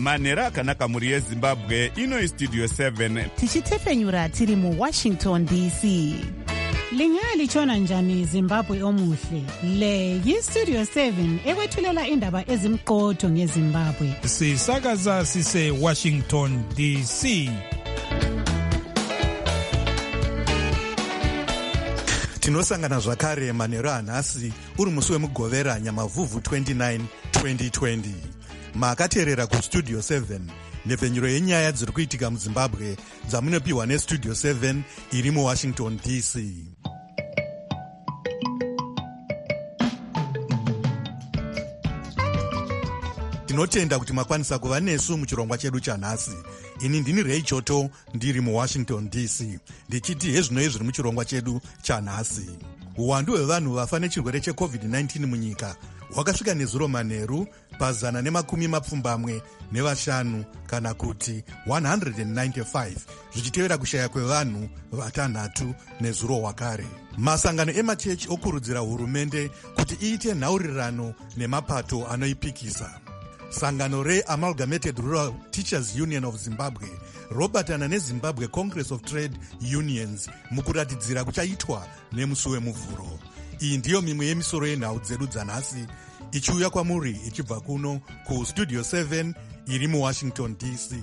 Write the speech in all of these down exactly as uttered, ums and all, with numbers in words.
manhero akanaka mhuri yezimbabwe. Ino istudio seven tichitefenyura tiri muwashington D C. Lingalitshona njani Zimbabwe omuhle? Le yistudio seven ekwethulela indaba ezimqotho ngeZimbabwe. Sisakaza sise Washington D C. Tinosangana zvakare manhero anhasi uri musi wemugovera nyamavhuvhu twenty-nine twenty twenty. Makateerera kustudio seven, nhepfenyuro yenyaya dziri kuitika muZimbabwe dzamunopiwa nestudio seven iri muWashington D C. Tinotenda kuti makwanisa kuva nesu muchirongwa chedu chanhasi. Ini ndini Ray Choto ndiri muWashington D C, ndichiti hezvinoi zviri muchirongwa chedu chanhasi. Uwandu hwevanhu vafa nechirwere checovid nineteen munyika hwakasvika nezuro manheru pazana nemakumi mapfumbamwe nevashanu kana kuti one hundred ninety-five, zvichitevera kushaya kwevanhu vatanhatu nezuro hwakare. Masangano emachechi okurudzira hurumende kuti iite nhaurirano nemapato anoipikisa. Sangano re-Amalgamated Rural Teachers Union of Zimbabwe robatana neZimbabwe Congress of Trade Unions mukuratidzira kuchaitwa nemusi wemuvhuro. Iyi ndiyo mimwe yemisoro yenhau dzedu dzanhasi, ichiuya kwamuri ichibva kuno kustudio seven iri muWashington D C.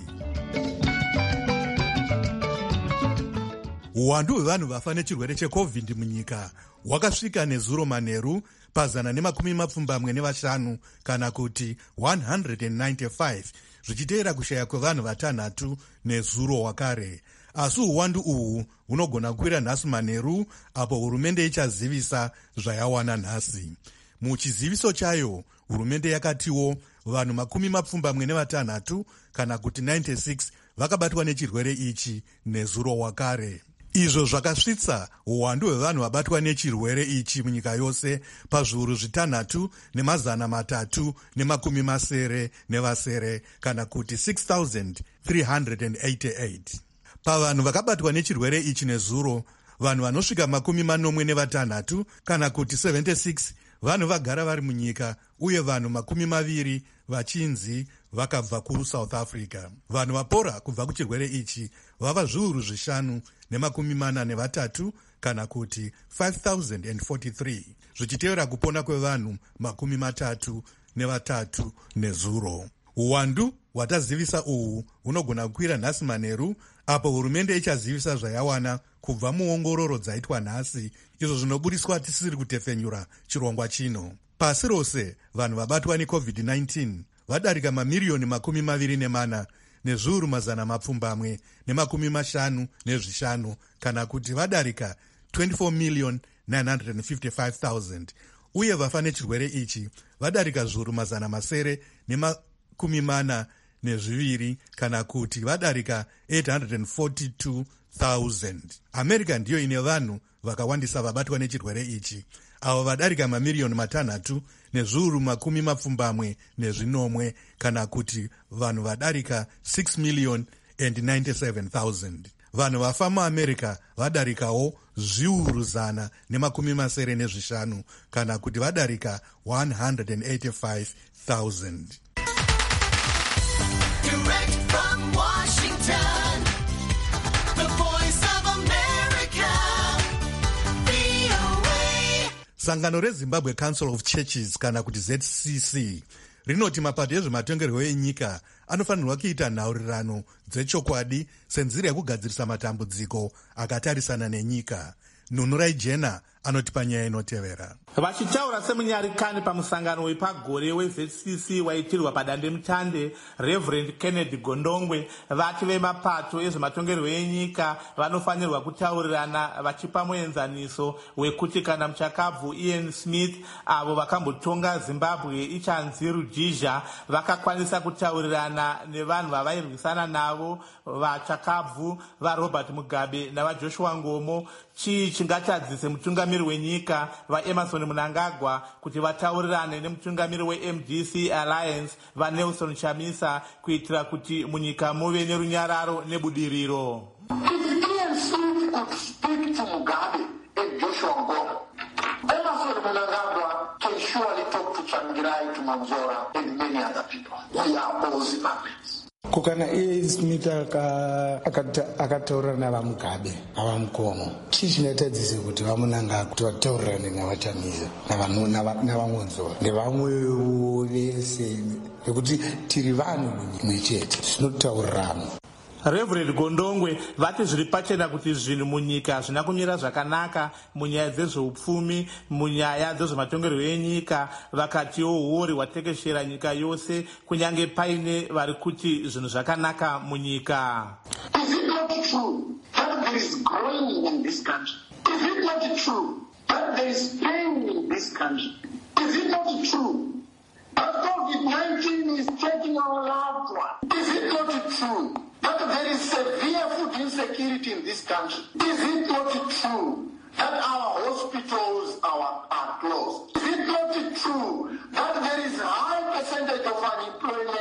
Uwandu hwevanhu vafa nechirwere checovid munyika hwakasvika nezuro manheru pazana nemakumi mapfumbamwe nevashanu kana kuti one hundred ninety-five, zvichiteera kushaya kwevanhu vatanhatu nezuro hwakare. Asi uwandu uhu hunogona kukwira nhasi manheru apo hurumende ichazivisa zvayawana nhasi. Muchiziviso chayo, hurumende yakatiwo vanhu makumi mapfumbamwe nevatanhatu kana kuti ninety-six vakabatwa nechirwere ichi nezuro hwakare. Izvo zvakasvitsa uwandu hwevanhu vabatwa nechirwere ichi munyika yose pazviuru zvitanhatu nemazana matatu nemakumi masere nevasere kana kuti six thousand three hundred eighty-eight. Pavanhu vakabatwa nechirwere ichi nezuro, vanhu vanosvika makumi manomwe nevatanhatu kana kuti seventy-six vanhu vagara vari munyika uye vanhu makumi maviri vachinzi vakabva kuSouth Africa. Vanhu vapora kubva kuchirwere ichi vava zviuru zvishanu nemakumi mana nevatatu kana kuti five thousand forty-three, zvichitevera kupona kwevanhu makumi matatu nevatatu nezuro. Uwandu hwatazivisa uhu hunogona kukwira nhasi manheru apo hurumende ichazivisa zvayawana kubva muongororo dzaitwa nhasi, izvo zvinobudiswa tisiri kutefenyura chirongwa chino. Pasi rose vanhu vabatwa necovid nineteen vadarika mamiriyoni makumi maviri nemana nezviuru mazana mapfumbamwe nemakumi mashanu nezvishanu kana kuti vadarika twenty-four million nine hundred fifty-five thousand, uye vafa nechirwere ichi vadarika zviuru mazana masere nemakumi mana nezviviri kana kuti vadarika eight hundred forty-two thousand. America ndiyo ine vanhu vakawandisa vabatwa nechirwere ichi, avo vadarika mamiriyoni matanhatu nezviuru makumi mapfumbamwe nezvinomwe kana kuti vanhu vadarika six million and ninety-seven thousand. Vanhu vafa muAmerica vadarikawo zviuru zana nemakumi masere nezvishanu kana kuti vadarika one hundred eighty-five thousand. Direct from Washington, the voice of America, V O A. Sangano reZimbabwe Council of Churches kana kuti Z C C rinoti mapato ezvematongerwo enyika anofanirwa kuita nhaurirano dzechokwadi senzira yekugadzirisa matambudziko akatarisana nenyika. Nunurai Jena anoti panyaya inotevera. Vachitaura semunyarikani pamusangano wepagore weZ C C waitirwa padandemutande, Reverend Kennedy Gondongwe vati vemapato ezvematongerwo enyika vanofanirwa kutaurirana vachipa muenzaniso wekuti kana muchakabvu Ian Smith avo vakambotonga Zimbabwe ichanzi Rudizha vakakwanisa kutaurirana nevanhu vavairwisana navo vachakabvu vaRobert Mugabe navaJoshua Ngomo, chii chingatadzise mutungamiri wenyika vaEmerson Mnangagwa kuti vataurirane nemutungamiri weM D C Alliance vaNelson Chamisa kuitira kuti munyika muve nerunyararo nebudiriro. Joshua Ngomo, Emerson Mnangagwa can surely talk to Tsvangirai Tumamzora, and many other people. We are all Zimbabweans. Kukana A. Smith akataura navamugabe navamukomo chichinatadzise kuti vamunanga kuti vataurane navatamisa navamwonzora nevamwewo vese nekuti tiri vanhu mumwe chete zvinotaurirana. Reverend Gondongwe vati zviri pachena kuti zvinhu munyika zvina kumira zvakanaka munyaya dzezveupfumi, munyaya dzezvematongerwo enyika, vakatiwo huori hwatekeshera nyika yose kunyange paine vari kuti zvinhu zvakanaka munyika. Is it not true that there is growing in this country? Is it not true that there is pain in this country? Is it not true that COVID nineteen is taking our loved one? Is it not true that there is severe food insecurity in this country? Is it not true that our hospitals are, are closed? Is it not true that there is a high percentage of unemployment?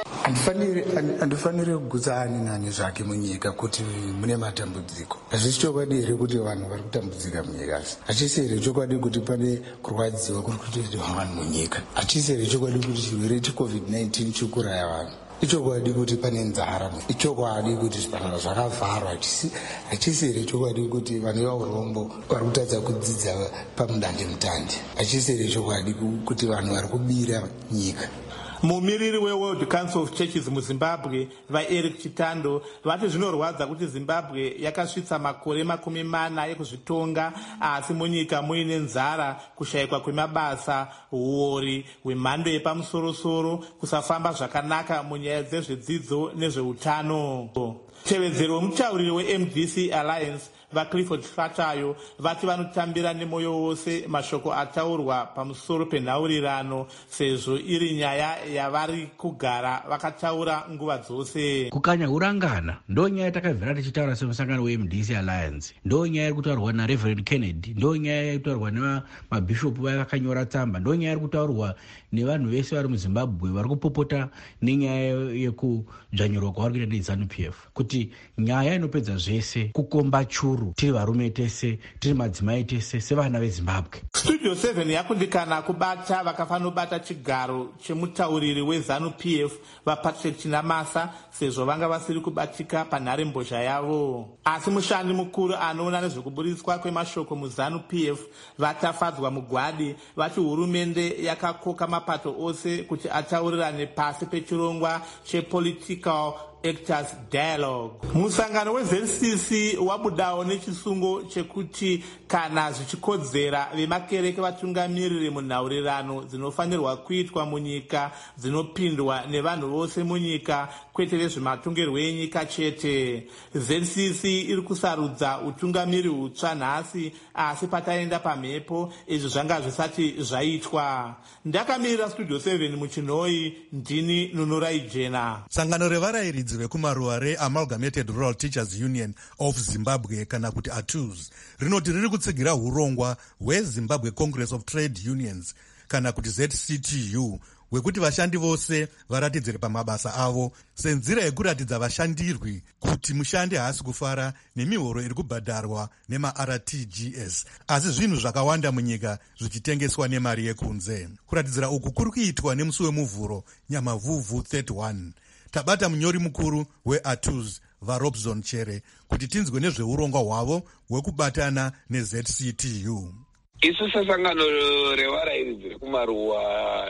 Handifaniri kugutsa ani nani zvake munyika kuti mune matambudziko. Hazvisi chokwadi here kuti vanhu vari kutambudzika munyika asi. Hachisi here chokwadi kuti pane kurwadziwa kuri kutoitwa vanhu munyika. Hachisi here chokwadi kuti chirwere cheCovid nineteen chikuraya vanhu. Ichokwadi kuti pane nzara. Ichokwadi kuti zvipatara zvakavharwa. Hachisi here chokwadi kuti vanhu veurombo vari kutadza kudzidza pamudandemutande. Hachisi here chokwadi kuti vanhu vari kubira nyika. Mumiriri weWorld Council of Churches muZimbabwe vaEric Chitando vati zvinorwadza kuti Zimbabwe yakasvitsa makore makumi mana ekuzvitonga asi munyika muine nzara, kushayikwa kwemabasa, huori hwemhando yepamusorosoro, kusafamba zvakanaka munyaya dzezvedzidzo nezveutano. Tevedzero wemutauriri weM D C Alliance vaClifford Fatayo vati vanotambira nemoyo wose mashoko ataurwa pamusoro penhaurirano sezvo iri nyaya yavari kugara vakataura nguva dzose. Kukanya urangana ndo nyaya takabvira tichitaura semusangano weM D C Alliance, ndo nyaya iri kutaurwa naReverend Kennedy, ndo nyaya iri kutaurwa nemabhishopu vaya vakanyora tsamba, ndo nyaya iri kutaurwa nevanhu vese vari muZimbabwe vari kupopota nenyaya yekudzvanyurwa kwavari kuita neZANU P F, kuti nyaya inopedza zvese kukomba churu tiri varume tese, tiri madzimai tese sevana veZimbabwe. Studio seven yakundikana kubata vakafanobata chigaro chemutauriri weZANU P F vaPatrick Chinamasa sezvo vanga vasiri kubatika panhare mbozha yavo. Asi mushandi mukuru anoona nezvekuburitswa kwemashoko muZANU P F vatafadzwa mugwadi vati hurumende yakakoka mapato ose kuti ataurirane pasi pechirongwa chepolitical Actors Dialogue. Musangano weZ C C wabudawo nechisungo chekuti kana zvichikodzera vemakereke vatungamiriri munhaurirano dzinofanirwa kuitwa munyika dzinopindwa nevanhu vose munyika kwete vezvematongerwo enyika chete. Z C C iri kusarudza utungamiri hutsva nhasi asi pataenda pamhepo izvi zvanga zvisati zvaitwa. Ndakamirira Studio seven muchinhoi, ndini Nunurai Jena. Sangano revarairidzi vekumaruwa reAmalgamated Rural Teachers Union of Zimbabwe kana kuti A T U Z rinoti riri kutsigira hurongwa hweZimbabwe Congress of Trade Unions kana kuti Z C T U hwekuti vashandi vose varatidzire pamabasa avo senzira yekuratidza vashandirwi kuti mushandi haasi kufara nemihoro iri kubhadharwa nemaR T G S, asi zvinhu zvakawanda munyika zvichitengeswa nemari yekunze. Kuratidzira uku kuri kuitwa nemusi wemuvhuro Nyamavhuvhu thirty-one. Tabata munyori mukuru weA T U Z vaRobson Chere kuti tinzwe nezveurongwa hwavo hwekubatana neZ C T U. Isu sasangano revarairidzi rekumaruwa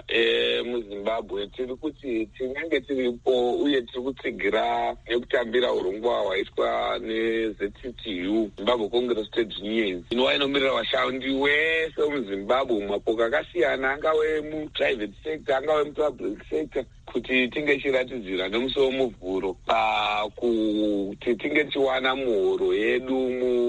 emuZimbabwe tiri kuti tinenge tiripo uye tiri kutsigira nekutambira urongwa hwaitwa neZ C T U, Zimbabwe Congress of Trade Unions, inova inomirira vashandi wese muZimbabwe mumapoka akasiyana, angave muprivate sector, angave mupublic sector, kuti tinge chiratidzira nemusi wemuvhuro pakuti tinge tiwana muhoro yedu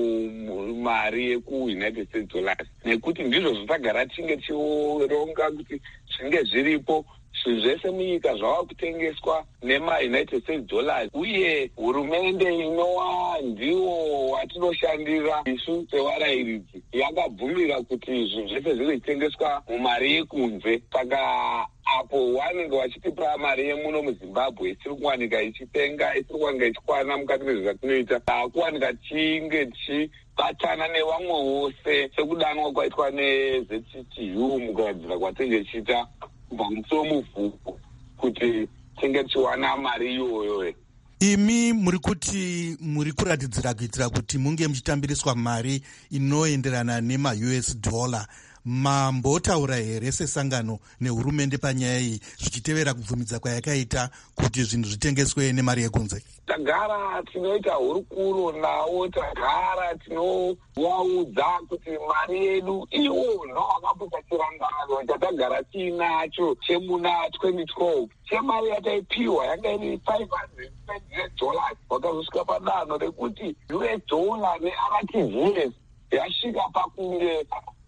mari yekuUnited States dollars, nekuti ndizvo zvitagara tinge tironga kuti zvinge zviripo zvinhu zvese munyika zvava kutengeswa nemaUnited States dollars, uye hurumende inova ndiwo watinoshandira isu sevarairidzi yakabvumira kuti zvinhu zvese zviri kutengeswa mumari yekunze. Saka apo vanenge vachitipa mari yemuno muZimbabwe isiri kuwanika ichitenga, isiri kuwanika ichikwana mukati mezvatinoita, takuwanika tinge tichibatana nevamwe vose sekudanwa kwaitwa neZ C T U mukugadzira kwatinge tichiita kubva kumusoro muvhuku kuti tinge tichiwana mari iyoyo. Imi muri kuti muri kuratidzira kuitira kuti munge muchitambiriswa mari inoenderana nema-U S dollar. Mambotaura here sesangano nehurumende panyaya iyi zvichitevera kubvumidza kwayakaita kuti zvinhu zvitengeswe nemari yekunze? Tagara tinoita hurukuro nawo, tagara tinovaudza kuti mari yedu iwo ndo akaputa chirangano chatagara tiinacho chemuna twenty twelve chemari yataipiwa yanga iri five hundred dollars wakazosvika padanho rekuti U S dollar ne-R T G S yasvika pakunge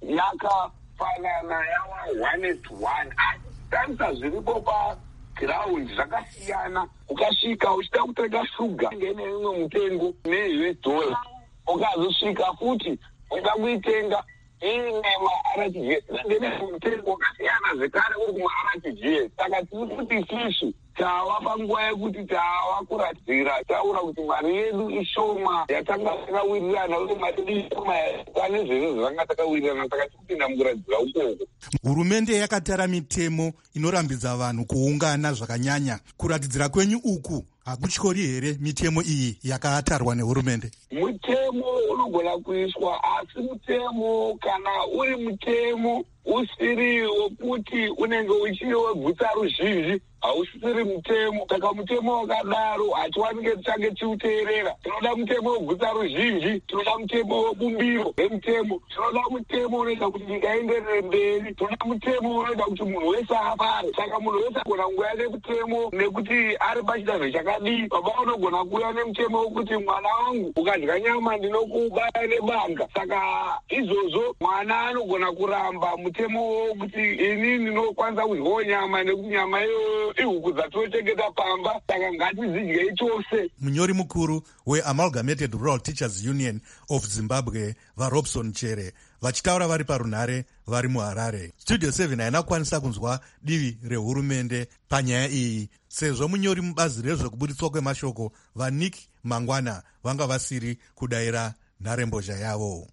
yakafanana yava one is one. Tarisa zviripo paground zvakasiyana. Ukasvika uchida kutenga shuga ngeneimwe mutengo ne-U S dollar, ukazosvika futi uda kuitenga ine ma-R T G S ngene mutengo wakasiyana zvekare uri kuma-R T G S. Saka tiri kuti isusu tava panguva yekuti tava kuradzira taura kuti mari yedu ishoma yatanga takawirirana uye mari yedu ishoma pane zvinhu zvanga takawirirana, saka tiri kupinda mukuradzira ukoko. Hurumende yakatara mitemo inorambidza vanhu kuungana zvakanyanya. Kuratidzira kwenyu uku hakutyori here mitemo iyi yakatarwa nehurumende? Mutemo unogona kuiswa, asi mutemo kana uri mutemo usiri wekuti unenge uchiri webvutsa ruzhinji hausiri mutemo. Saka mutemo wakadaro hatiwanike tichange tiuteerera. Tinoda mutemo webvutsa ruzhinji, tinoda mutemo webumbiro remutemo, tinoda mutemo unoita kuti nyika ienderere mberi, tinoda mutemo unoita kuti munhu wese apare. Saka munhu wese agona nguva yake mutemo nekuti ari pachidanho chakadii. Baba unogona kuuya nemutemo wekuti mwana wangu ukadya nyama ndinokubaya nebanga. Saka izvozvo mwana anogona kuramba mutemo wekuti ini ndinokwanisa kudyawo nyama nekuti nyama iyoyo ihuku dzatochengeta pamba, saka ngatidzidyei chose. Munyori mukuru weAmalgamated Rural Teachers Union of Zimbabwe vaRobson Chere vachitaura vari parunhare vari muHarare. Studio seven haina kukwanisa kunzwa divi rehurumende panyaya iyi sezvo munyori mubazi rezvekuburitswa kwemashoko vaNick Mangwana vanga vasiri kudayira nharembozha yavo.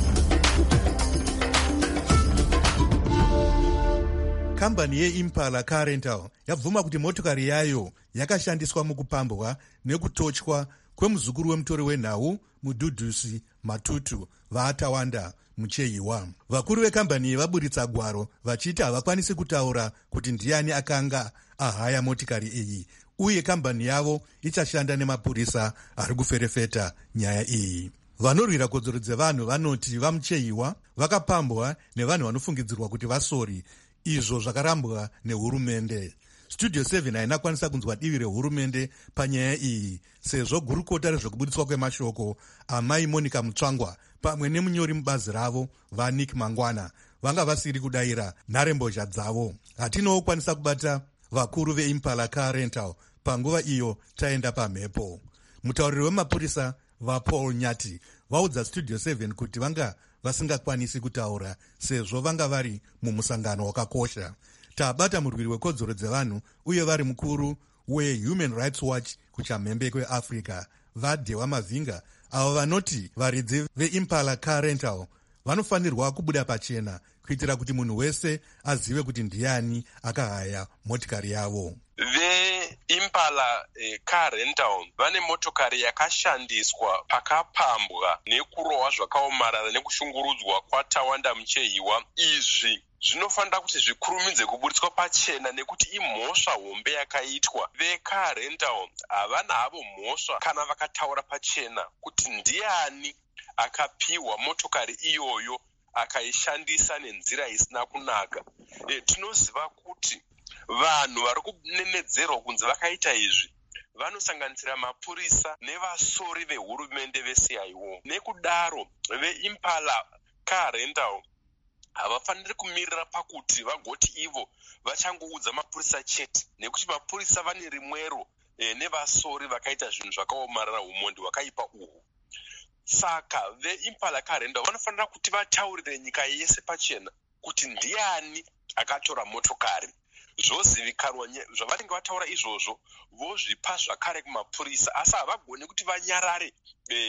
Kambani yeImpala Car Rental yabvuma kuti motokari yayo yakashandiswa mukupambwa nekutochwa kwemuzukuru wemutori wenhau Mudhudhusi Matutu vaAtawanda muChehiwa. Vakuru vekambani iyi vaburitsa gwaro vachiti havakwanisi kutaura kuti ndiani akanga ahaya motikari iyi, uye kambani yavo ichashanda nemapurisa ari kuferefeta nyaya iyi. Vanorwira kodzero dzevanhu vanoti vamuChehiwa vakapambwa nevanhu vanofungidzirwa kuti vasori, izvo zvakarambwa nehurumende. Studio seven haina kwanisa kunzwa divi rehurumende panyaya iyi sezvo gurukota rezvekuburitswa kwemashoko amai Monica Mutsvangwa pamwe nemunyori mubazi ravo vaNick Mangwana vanga vasiri kudayira nharembozha dzavo. Hatinowo kwanisa kubata vakuru veImpala Car Rental panguva iyo taenda pamhepo. Mutauriri wemapurisa vaPaul Nyati vaudza Studio seven kuti vanga vasingakwanisi kutaura sezvo vanga vari mumusangano wakakosha. Tabata murwiri wekodzero dzevanhu uye vari mukuru weHuman Rights Watch kuchamhembe kweAfrica vaDhewa Mavhinga, avo vanoti varidzi veImpala Car Rental vanofanirwa kubuda pachena kuitira kuti munhu wese azive kuti ndiani akahaya motikari yavo. VeImpala eh, Car Rental vane motokari yakashandiswa pakapambwa nekurohwa zvakaomarara nekushungurudzwa kwaTawanda muChehiwa. Izvi zvinofanira kuti zvikurumidze kuburitswa pachena nekuti imhosva hombe yakaitwa. VeCar Rental havana havo mhosva kana vakataura pachena kuti ndiani akapiwa motokari iyoyo akaishandisa nenzira isina kunaka. E, tinoziva kuti vanhu vari kunenedzerwa kunzi vakaita izvi vanosanganisira mapurisa nevasori vehurumende veC I O. Nekudaro veImpala Car Rental havafaniri kumirira pakuti vagoti ivo vachangoudza mapurisa chete, nekuti mapurisa vane rimwero e, nevasori vakaita zvinhu zvakaomarara umondi wakaipa uhu. Saka veImpala Car Rental vanofanira kuti vataurire nyika yese pachena kuti ndiani akatora motokari. Zvozivikanwa zvavanenge vataura izvozvo vozvipa zvakare kumapurisa, asi havagoni kuti vanyarare e,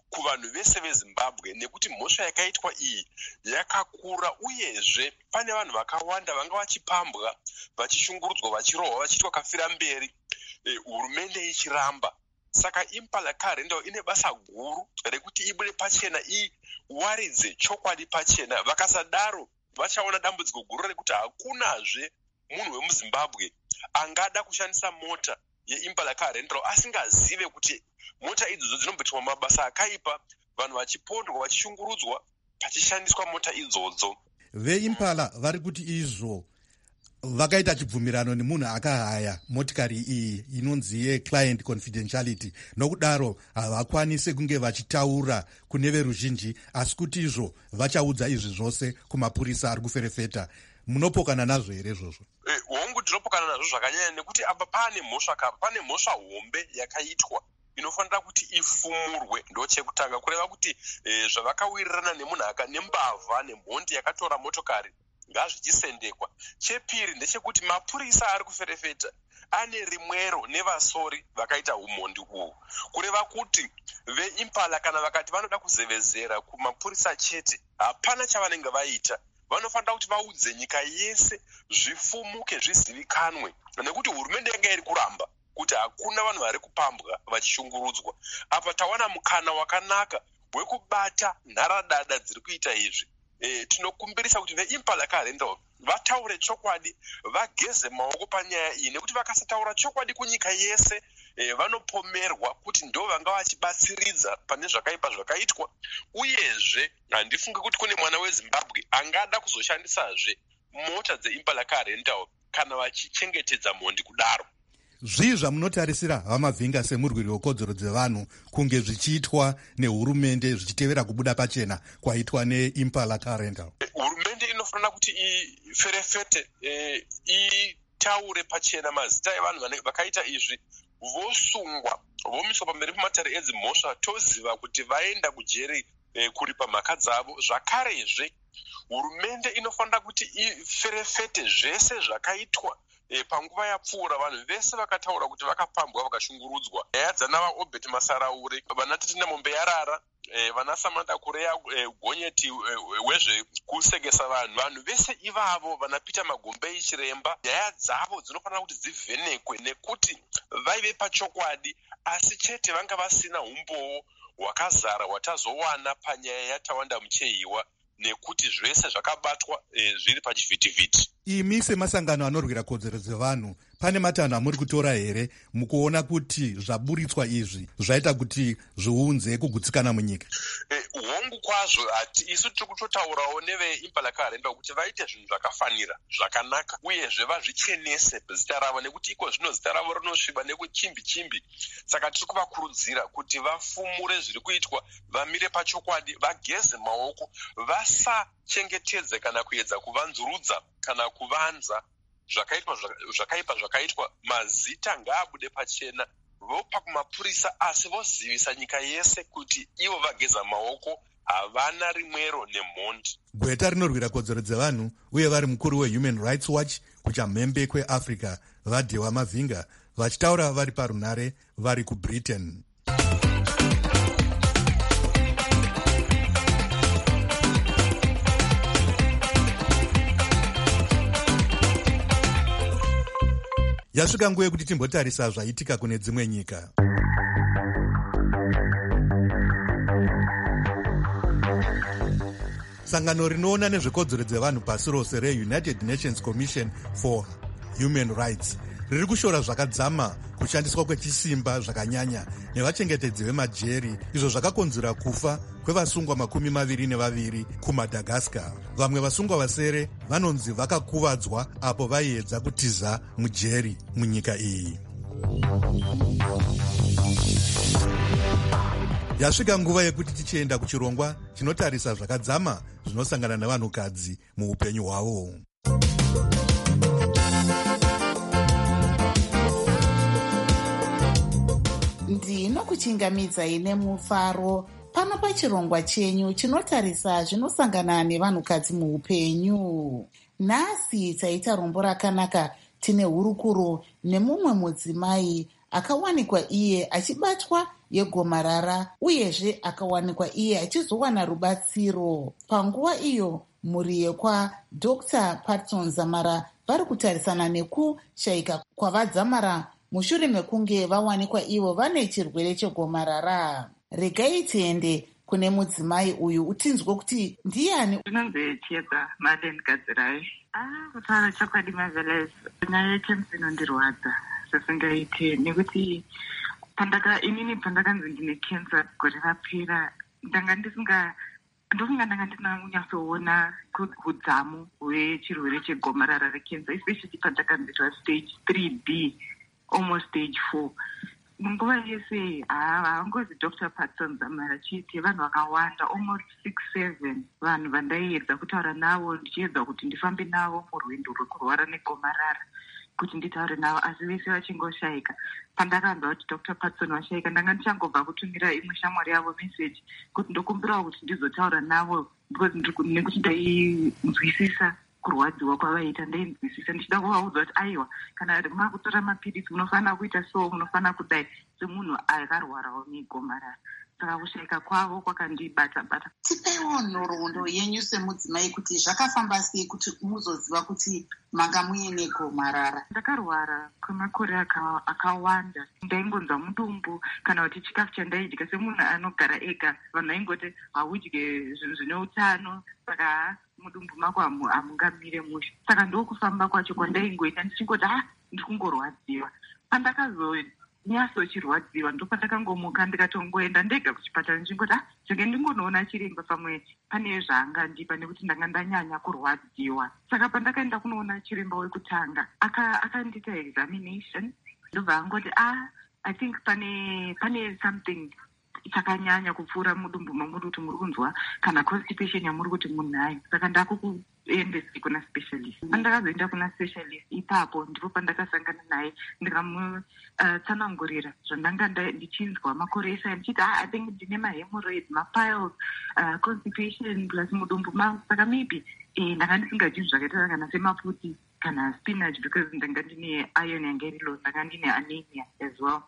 kuvanhu vese vezimbabwe nekuti mhosva yakaitwa iyi yakakura, uyezve pane vanhu vakawanda vanga vachipambwa, vachishungurudzwa, vachirohwa, vachiitwa kafira mberi, hurumende e, ichiramba. Saka Impala Car Rental ine basa guru rekuti ibude pachena, iwaridze chokwadi pachena. Vakasadaro vachaona dambudziko guru rekuti hakunazve munhu wemuzimbabwe angada kushandisa mota yeImpala Car Rental asingazive kuti mota idzodzo dzinomboitwa mabasa akaipa, vanhu vachipondwa, vachishungurudzwa pachishandiswa mota idzodzo. VeImpala vari kuti izvo vakaita chibvumirano nemunhu akahaya motikari iyi inonzi ye-client confidentiality, nokudaro havakwanisi kunge vachitaura kune veruzhinji, asi kuti izvo vachaudza izvi zvose kumapurisa ari kuferefeta. Munopokana nazvo here izvozvo? E, hongu tinopokana nazvo zvakanyanya, nekuti apa pane mhosva kapa, pane mhosva hombe yakaitwa inofanira kuti ifumurwe. Ndo chekutanga kureva kuti e, zvavakawirirana nemunhaka nembavha nemhondi yakatora motokari ngazvichisendekwa. Chepiri ndechekuti mapurisa ari kuferefeta ane rimwero nevasori vakaita umhondi uhu, kureva kuti veImpala kana vakati vanoda kuzevezera kumapurisa chete, hapana chavanenge vaita. Vanofanira kuti vaudze nyika yese, zvifumuke, zvizivikanwe, nekuti hurumende yanga iri kuramba kuti hakuna vanhu vari kupambwa vachishungurudzwa. Apa tawana mukana wakanaka wekubata nharadada dziri kuita izvi. E, tinokumbirisa kuti veImpala Car Rental vataure chokwadi, vageze maoko panyaya iyi, nekuti vakasataura chokwadi kunyika yese e, vanopomerwa kuti ndo vanga vachibatsiridza pane zvakaipa zvakaitwa. Uyezve handifunge kuti kune mwana weZimbabwe angada kuzoshandisazve mota dzeImpala Car Rental kana vachichengetedza mhondi kudaro. Zvii zvamunotarisira vamavhinga semurwiri wekodzero dzevanhu kunge zvichiitwa nehurumende zvichitevera kubuda pachena kwaitwa neImpala Car Rental? Hurumende inofanira kuti iferefete, e, itaure pachena mazita evanhu vakaita izvi, vosungwa, vomiswa pamberi pematare edzimhosva, toziva kuti vaenda kujeri e, kuripa mhaka dzavo. Zvakarezve hurumende inofanira kuti iferefete zvese zvakaitwa E, panguva yapfuura vanhu vese vakataura kuti vakapambwa, vakashungurudzwa. Nyaya dzana vaObert Masaraure, vana Titina Mombeyarara, e, vana Samantha Kureya e, Gonyeti e, wezvekusengesa vanhu, vanhu vese ivavo, vana Peter Magombei Chiremba, nyaya dzavo dzinofanira kuti dzivhenekwe, nekuti vaive pachokwadi, asi chete vanga vasina umbowo hwakazara hwatazowana panyaya yaTawanda Muchehiwa, nekuti zvese zvakabatwa e, zviri pachivhitivhiti. Imi semasangano anorwira kodzero dzevanhu, pane matanho amuri kutora here mukuona kuti zvaburitswa izvi zvaita kuti zviunze kugutsikana munyika? E, hongu kwazvo, ati isu tiri kutotaurawo neveImpala Car Rental kuti vaite zvinhu zvakafanira, zvakanaka, uyezve vazvichenese zita ravo, nekuti iko zvino zita ravo rinosviba nekuchimbi chimbi. Saka tiri kuvakurudzira kuti vafumure zviri kuitwa, vamire pachokwadi, vageze maoko, vasachengetedze kana kuedza kuvanzurudza kana kuvanza zvakaitwa zvakaipa zvakaitwa. Mazita ngaabude pachena, vopa kumapurisa, asi vozivisa nyika yese kuti ivo vageza maoko, havana rimwero nemhondi. Gweta rinorwira kodzero dzevanhu uye vari mukuru weHuman Rights Watch kuchamhembe kweAfrica, Vadhewa Mavhinga, vachitaura vari parunhare vari kuBritain. Yasvika nguva yekuti timbotarisa zvaitika kune dzimwe nyika. Sangano rinoona nezvekodzero dzevanhu pasi rose reUnited Nations Commission for Human Rights riri kushora zvakadzama kushandiswa kwechisimba zvakanyanya nevachengetedzi vemajeri, izvo zvakakonzera kufa kwevasungwa makumi maviri nevaviri kuMadagascar. Vamwe vasungwa vasere vanonzi vakakuvadzwa apo vaiedza kutiza mujeri munyika iyi. Yasvika nguva yekuti tichienda kuchirongwa chinotarisa zvakadzama zvinosangana nevanhukadzi muupenyu hwavo. ndinokuchingamidzai nemufaro pano pachirongwa chenyu chinotarisa zvinosangana nevanhukadzi muupenyu. Nhasi taita rombo rakanaka, tine hurukuro nemumwe mudzimai akawanikwa iye achibatwa yegomarara uyezve akawanikwa iye achizowana rubatsiro. Panguva iyo mhuri yekwadr Patson Zamara vari kutarisana nekushayika kwavadzamara mushure mekunge vawanikwa ivo vane chirwere chegomarara. Regai tiende kune mudzimai uyu utinzwe kuti ndiani. Ndinonzi Chiedza Madeleine Gadzirai. Ah, kutaura chokwadi Marvelous, nyaya yeChemsi inondirwadza zvisingaiti nekuti pandaka inini pandakanzi ndine kensa gore rapera ndanga ndisinga ndofunga ndanga ndina kunyatsoona udzamu hwechirwere chegomarara rekensa, especially pandakanzitwa stage three B almost stage four. Munguva yese haangozi Doctor Patson Zamara chete, vanhu vakawanda almost six seven vanhu vandaiedza kutaura navo ndichiedza kuti ndifambe navo murwendo rwekurwara negomarara kuti nditaure navo, asi vese vachingoshayika. Pandakanzwa kuti Doctor Patson washayika, ndanga ndichangobva kutumira imwe shamwari yavo message kuti ndokumbirawo kuti ndizotaura navo because nekuti ndainzwisisa kurwadziwa kwavaita, ndainzwisisa ndichida kuvaudza kuti aiwa, kana makutora mapirisi munofanira kuita so, munofanira kudai semunhu akarwarawo negomarara. Saka kushayika kwavo kwakandibata bata. Tipeiwo nhoroondo yenyu semudzimai kuti zvakafamba sei kuti muzoziva kuti manga muine gomarara. Ndakarwara kwemakore akawanda, ndaingonzwa mudumbu kana kuti chikafu chandaidya semunhu anogara ega, vanhu vaingoti haudye zvinhu zvine utano, saka mudumbu mako hamungamire mushe. Saka ndokufamba kwacho kwandaingoita ndichingoti ha ndiri kungorwadziwa. Pandakazo nyaso chirwadziwa ndopandakangomuka ndikatongoenda ndega kuchipatara ndichingoti ha zvenge ndingonoona chiremba pamwe pane zvaangandipa nekuti ndanga ndanyanya kurwadziwa. Saka pandakaenda kunoona chiremba wekutanga akandita examination, ndobva angoti ah I think pane pane something chakanyanya kupfuura mudumbu mamuri kuti muri kunzwa kana constipation yamuri kuti munayo. Saka ndakukuendesa kuna specialist. Pandakazoenda kuna specialist ipapo ndipo pandakasangana naye ndikamutsanangurira zvandanga ndichinzwa makore ese ndichiti ah I think ndine mahemorrhoids, mapiles, uh, constipation plus mudumbu mangu. Saka maybe eh ndanga ndisingadyi zvakaita kana semapfuti kana spinach because ndanga ndine iron yanga iri low, ndanga ndine anemia as well.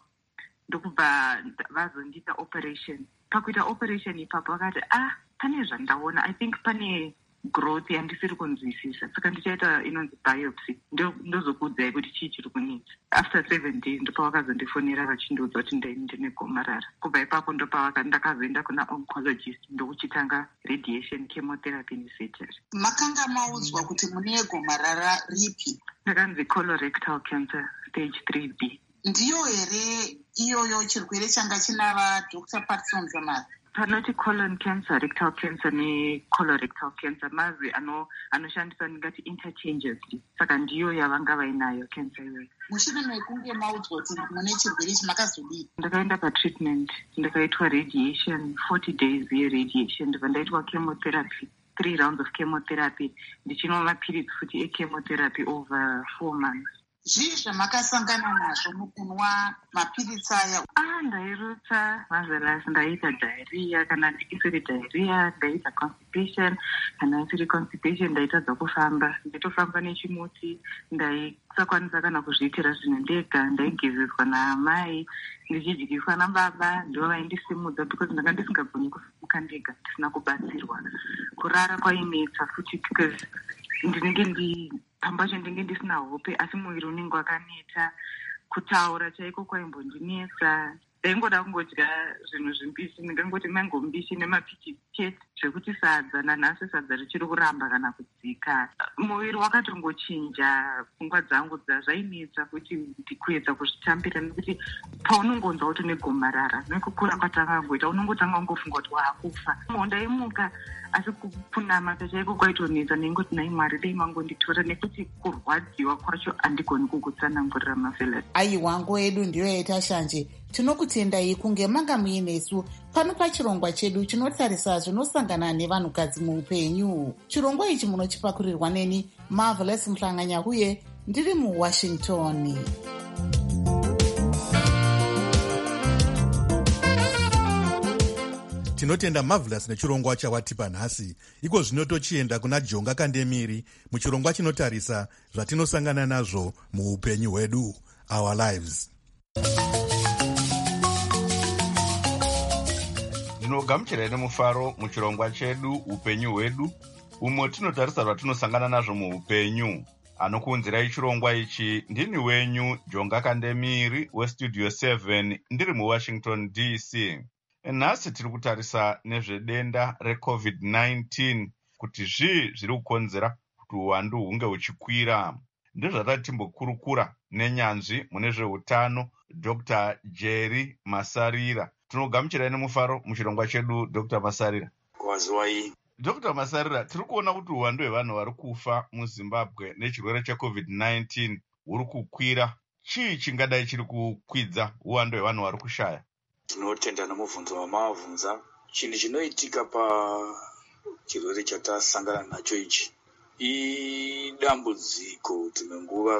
Ndokubva vazondiita operation. Pakuita operation ipapo vakati ah pane zvandaona, I think pane growth yandisiri kunzwisisa, saka ndichaita inonzi biopsy ndozokuudzai kuti chii chiri kunetsa. After seven days ndopa vakazondifonera vachindiudza kuti ndine gomarara. Kubva ipapo ndopa ndakazoenda kuna oncologist ndokuchitanga radiation, chemotherapy nesurgery. Makanga maudzwa kuti mune gomarara ripi? Ndakanzi colorectal cancer stage three B. Ndiyo here iyoyo chirwere changa chinava Doctor Patson Zamara? Panoti colon cancer, rectal cancer necolorectal cancer mazwi anoshandiswa ndingati interchangeably. Saka ndiyo yavanga vainayo cancer iyoyo. Mushure mekunge maudzwa kuti mune chirwere ichi makazodii? Ndakaenda patreatment, ndakaitwa radiation, forty days yeradiation, ndibva ndaitwa chemotherapy, three rounds of chemotherapy, ndichinwa mapirisi futi echemotherapy over four months. Zvii zvamakasangana nazvo mukunwa mapirisi aya? Ah, ndairutsa Marvelous, ndaita diarrhea, kana isiri diarrhea ndaita constipation, kana isiri constipation ndaitadza kufamba, ndaitofamba nechimuti, ndaisakwanisa kana kuzviitira zvinhu ndega, ndaigezeswa naamai, ndichidyiswa nababa, ndivo vaindisimudza because ndanga ndisingagoni kusimuka ndega ndisina kubatsirwa. Kurara kwainetsa futi because ndinenge ndi pamba cho ndinge ndisina hope, asi muviri unenge wakaneta. Kutaura chaiko kwaimbondinetsa. Ndaingoda kungodya zvinhu zvimbishi, ndingangoti mango mbishi nemapichi chete, zvekuti sadza nanhasi sadza richiri kuramba kana kudzika. Muviri wakatongochinja, pfungwa dzangu zvainetsa kuti ndikuedza kuzvitambira nekuti paunongonzwa kuti une gomarara nekukura kwatanga ngoita unongotanga ungofunga kuti waakufa. Ndaimuka asi kupunama chaiko kwaitonetsa, ndaingoti nai Mwari dai mangonditora nekuti kurwadziwa kwacho handigoni kukutsanangurira Marvelous. Aiwa, nguva yedu ndiyo yaita shanje. Tinokutendai kunge manga muinesu pano pachirongwa chedu chinotarisa zvinosangana nevanhukadzi muupenyu. Chirongwa ichi munochipakurirwa neni Marvelous Mhlanganya uye ndiri muWashington. Tinotenda Marvelous nechirongwa chawatipa nhasi. Iko zvino tochienda kuna Jonga Kandemiri muchirongwa chinotarisa zvatinosangana nazvo muupenyu hwedu, our lives. tinogamuchirai nemufaro muchirongwa chedu upenyu hwedu, umwe tinotarisa zvatinosangana nazvo muupenyu. Anokuunzirai chirongwa ichi ndini wenyu Jonga Kandemiri westudio seven ndiri muWashington D C. Nhasi tiri kutarisa nezvedenda recovid nineteen kuti zvii zviri kukonzera kuti uwandu hunge huchikwira. Ndezvatati timbokurukura nenyanzvi mune zveutano Doctor Jerry Masarira. Tinogamuchirai nemufaro muchirongwa chedu Doctor Masarira. Kwazwai. Doctor Masarira, tiri kuona kuti uwandu hwevanhu vari kufa muZimbabwe nechirwere checovid nineteen huri kukwira. Chii chingadai chiri kukwidza uwandu hwevanhu vari kushaya? Tinotenda nemubvunzo wamavunza. Chinhu chinoitika pachirwere chatasangana nacho ichi idambudziko dzimwe nguva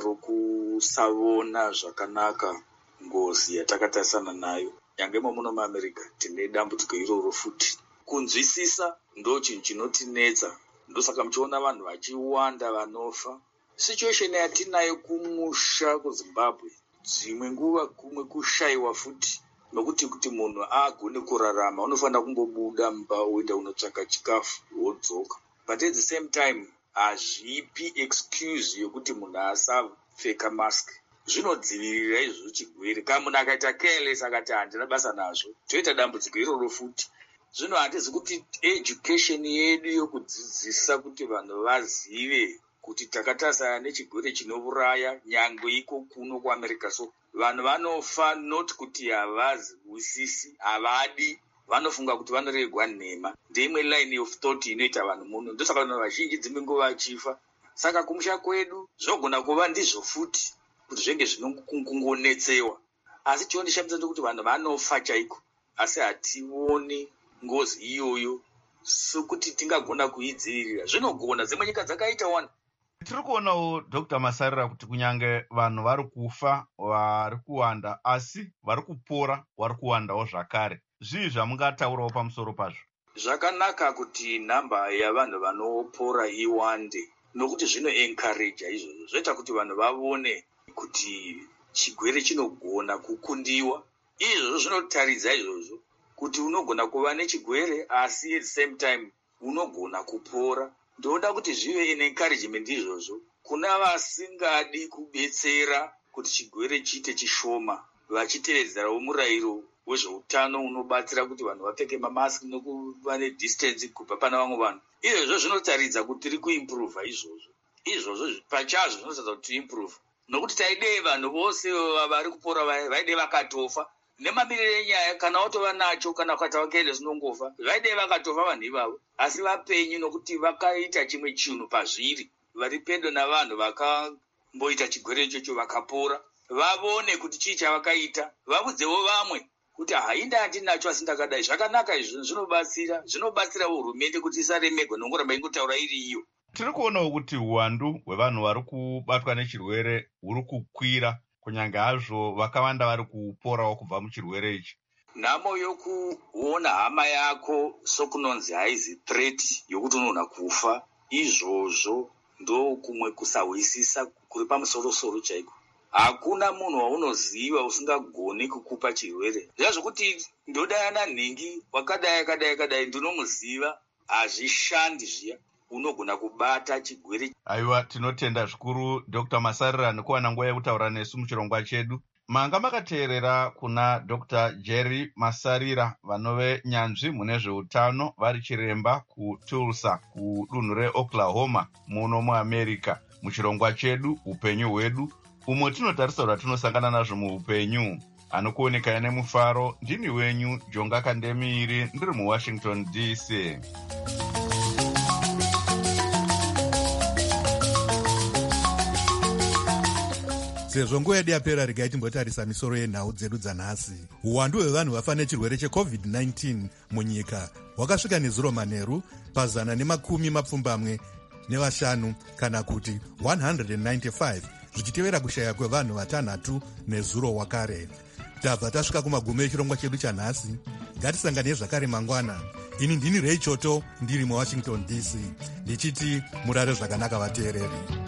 rokusavona zvakanaka ngozi yatakatarisana nayo. Nyangemo muno muAmerica tine dambudziko iroro futi. Kunzwisisa ndo chinhu chinotinetsa. Ndosaka muchiona vanhu vachiwanda vanofa. Situation yatinayo kumusha kuZimbabwe dzimwe nguva kumwe kushayiwa futi. Nokuti kuti munhu agone kurarama unofanira kumbobuda mumba uenda unotsvaka chikafu wodzoka. But at the same time hazvipi excuse yokuti munhu asapfeka mask. Zvinodzivirira izvo chigwere. Kana munhu akaita careless akati handina basa nazvo, toita dambudziko iroro futi. Zvino hatizi kuti education yedu yokudzidzisa kuti vanhu vazive kuti takatarisana nechigwere chinouraya nyangwe iko kuno kuAmerica. So vanhu vanofa not kuti havazwisisi, havadi, vanofunga kuti vanoregwa nhema. Ndeimwe line of thought inoita vanhu muno. Ndosaka vanhu vazhinji dzimwe nguva vachifa. Saka kumusha kwedu zvogona kuva ndizvo futi kuti zvenge zvinongonetsewa. Asi chondishamisa ndekuti vanhu vanofa chaiko, asi hationi ngozi iyoyo sokuti tingagona kuidzivirira. Zvinogona dzimwe nyika dzakaita wani. Tiri kuonawo Doctor Masarira kuti kunyange vanhu vari kufa vari kuwanda, asi vari kupora vari kuwandawo zvakare. Zvii zvamungataurawo pamusoro pazvo? Zvakanaka kuti nhamba yavanhu vanopora iwande, nokuti zvino encourage izvozvo. Zvoita kuti vanhu vavone kuti chigwere chinogona kukundiwa. Izvozvo zvinotaridza izvozvo kuti unogona kuva nechigwere asi at the same time unogona kupora. Ndoda kuti zvive in encouragement izvozvo kuna vasingadi kubetsera kuti chigwere chiite chishoma, vachitevedzerawo murayiro wezveutano unobatsira kuti vanhu vapfeke mamask nokuva nedistance kubva pana vamwe vanhu. Izvozvo zvinotaridza kuti tiri kuimprove izvozvo. Izvozvo pachazvo zvinotaridza kuti improve. Nokuti taidei vanhu vose vari kupora vaidei vakatofa. Nemamirire enyaya kana watova nacho kana ukati wakaenda zinongofa, vaidei vakatofa vanhu ivavo. Asi vapenyu nokuti vakaita chimwe chinhu pazviri. Vari pedo navanhu vakamboita chigwere ichocho vakapora. Vavone kuti chii chavakaita. Vabudzewo vamwe kuti hainda handinacho asi ndakadai. Zvakanaka izvo zvinobatsira. Zvinobatsira hurumende kuti isaremegwa nongoramba ingotaura iri iyo. Tiri kuonawo kuti uwandu hwevanhu vari kubatwa nechirwere huri kukwira, kunyange hazvo vakawanda vari kuporawo kubva muchirwere ichi. Nhamo yokuona hama yako sokunonzi haizi threat yokuti unogona kufa, izvozvo ndo kumwe kusahwisisa kuri pamusoro-soro chaiko. Hakuna munhu waunoziva usingagoni kukupa chirwere. Zvazvokuti ndodayana nhingi wakadai akadai akadai ndinomuziva, hazvishandi zviya. Unogona kubata chigwere. Aiwa, tinotenda zvikuru Doctor Masarira nekuwana nguva yekutaura nesu muchirongwa chedu. Manga makateerera kuna Doctor Jerry Masarira vanove nyanzvi mune zveutano vari chiremba kuTulsa kudunhu reOklahoma muno muAmerica muchirongwa chedu upenyu hwedu, umwe tinotarisa kuti tinosangana nazvo muupenyu. Anokuoneka nemufaro ndini wenyu Jonga Kandemiri ndiri muWashington D C. Sezvo nguva yedu yapera, regai timbotarisa misoro yenhau dzedu dzanhasi. Uwandu hwevanhu vafa nechirwere checovid nineteen munyika hwakasvika nezuro manheru pazana nemakumi mapfumbamwe nevashanu kana kuti one hundred ninety-five, zvichitevera kushaya kwevanhu vatanhatu nezuro wakare. Tabva tasvika kumagumo echirongwa chedu chanhasi. Ngatisangane zvakare mangwana. Ini ndini Ray Choto ndiri muWashington D C ndichiti murare zvakanaka vateereri.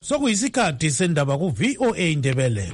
sokuyisikhathi sendaba ku-V O A Ndebele.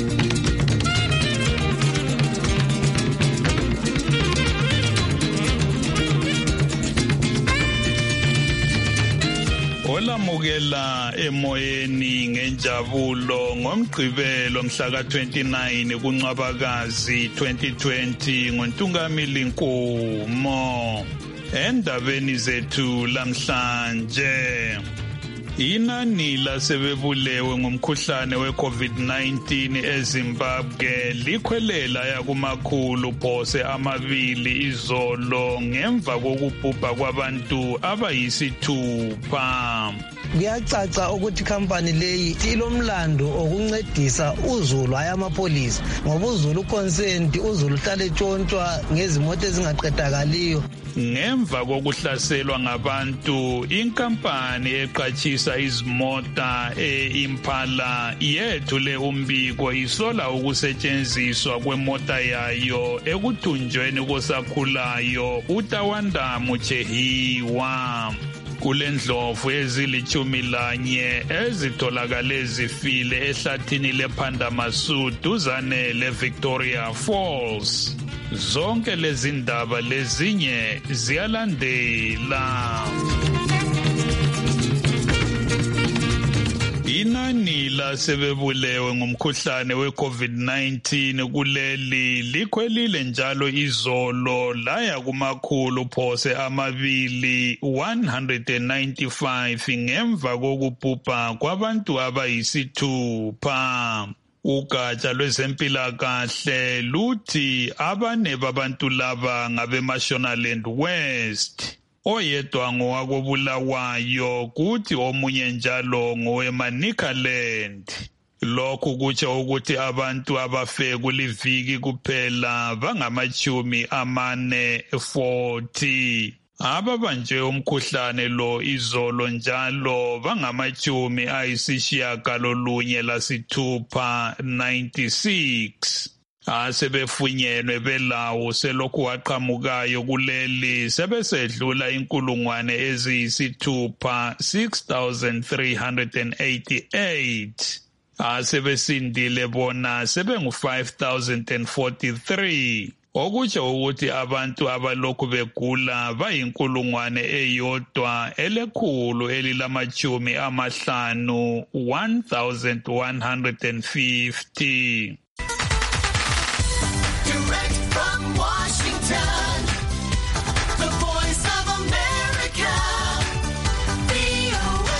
Olamukela emoyeni ngenjabulo ngomgqibelo mhla ka twenty-nine kuNcwabakazi twenty twenty ngoNtungamili Nkomo. Endabeni zethu lamhlanje, inani lasebebulewe ngomkhuhlane we-COVID nineteen eZimbabwe likhwelela yakumakhulu phose amabili izolo ngemva kokubhubha kwabantu abayisithupha. Kuyacaca ukuthi ikhampani leyi ilomlando okuncedisa uZulu ayamapolisa ngoba uZulu consent uZulu hlale tshontshwa ngezimoto ezingaqedakaliyo. Ngemva kokuhlaselwa ngabantu, inkampani eqhatshisa izimota e-Impala yethule umbiko isola ukusetshenziswa kwemota yayo ekuthunjweni kosakhulayo uTawanda Muchehiwa. Kulendlovu ezilithumi lanye ezitholakale zifile ehlathini lePhandamasu duzane leVictoria Falls. Zonke lezi ndaba lezinye ziyalandela. Inani lasebebulewe ngomkhuhlane we-COVID nineteen kuleli likhwelile njalo izolo laya kumakhulu phose amabili one hundred ninety-five ngemva kokubhubha kwabantu abayisithupha. Ugatsha lwezempilakahle luthi abane babantu laba ngabeMashonaland West. Oyedwa ngowakobulawayo kuthi omunye njalo ngowemaNicaland. Lokhu kutsho ukuthi abantu abafe kuliviki kuphela bangamachumi amane forty. Ababanjwe umkhuhlane lo izolo njalo bangamachumi ayisishiyagalolunye lasithupha ninety-six. Asebefunyenwe belawo selokhu waqhamukayo kuleli sebesedlula inkulungwane eziyisithupha six thousand three hundred eighty-eight. Asebesindile bona sebengu five thousand forty-three. Okutsho ukuthi abantu abalokhu begula bayinkulungwane eyodwa elekhulu elilamachumi amahlanu one thousand one hundred fifty. Direct from Washington, the voice of America, V O A.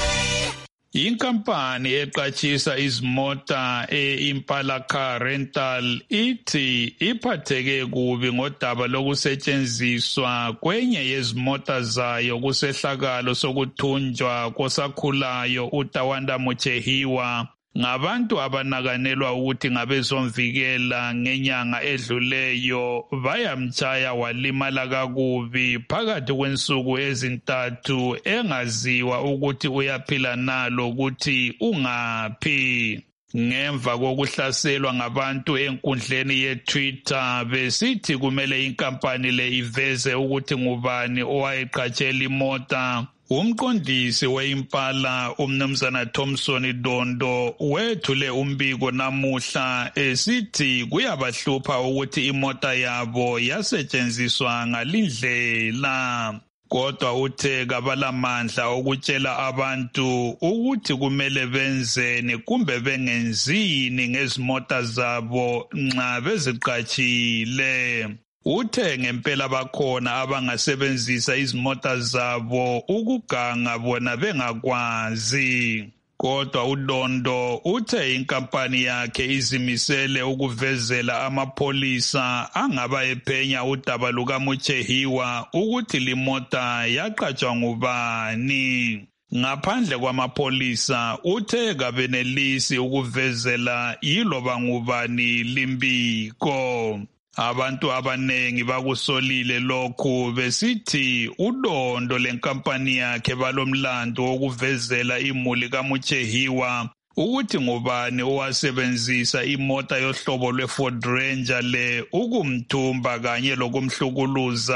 Inkampani eqhatshisa izimota e-Impala Car Rental ithi iphatheke kubi ngodaba lokusetshenziswa kwenye yezimota zayo kusehlakalo sokuthunjwa kosakhulayo uTawanda Muchehiwa ngabantu abanakanelwa ukuthi ngabezomvikela ngenyanga edluleyo bayamtshaya walimala kakubi phakathi kwensuku ezintathu engaziwa ukuthi uyaphila nalo ukuthi ungaphi. Ngemva kokuhlaselwa ngabantu enkundleni ye-Twitter besithi kumele inkampani le iveze ukuthi ngubani owayeqhatshela imota, umqondisi we-Impala umnumzana Thomson Dondo wethule umbiko namuhla esithi kuyabahlupha ukuthi imota yabo yasetshenziswa ngalindlela. Kodwa uthe kabalamandla okutshela abantu ukuthi kumele benzeni kumbe bengenzini ngezimota zabo nxa beziqhatshile. Uthe ngempela bakhona abangasebenzisa izimota zabo ukuganga bona bengakwazi. Kodwa uDondo uthe inkampani yakhe izimisele ukuvezela amapholisa angaba ephenya udaba lukaMuchehiwa ukuthi limota yaqhatshwa ngubani. Ngaphandle kwamapholisa uthe kabenelisi ukuvezela yiloba ngubani limbiko. Abantu abanengi bakusolile lokhu besithi uDondo lenkampani yakhe balomlando wokuvezela imuli kaMuchehiwa ukuthi ngubani owasebenzisa imota yohlobo lweFord Ranger le ukumthumba kanye lokumhlukuluza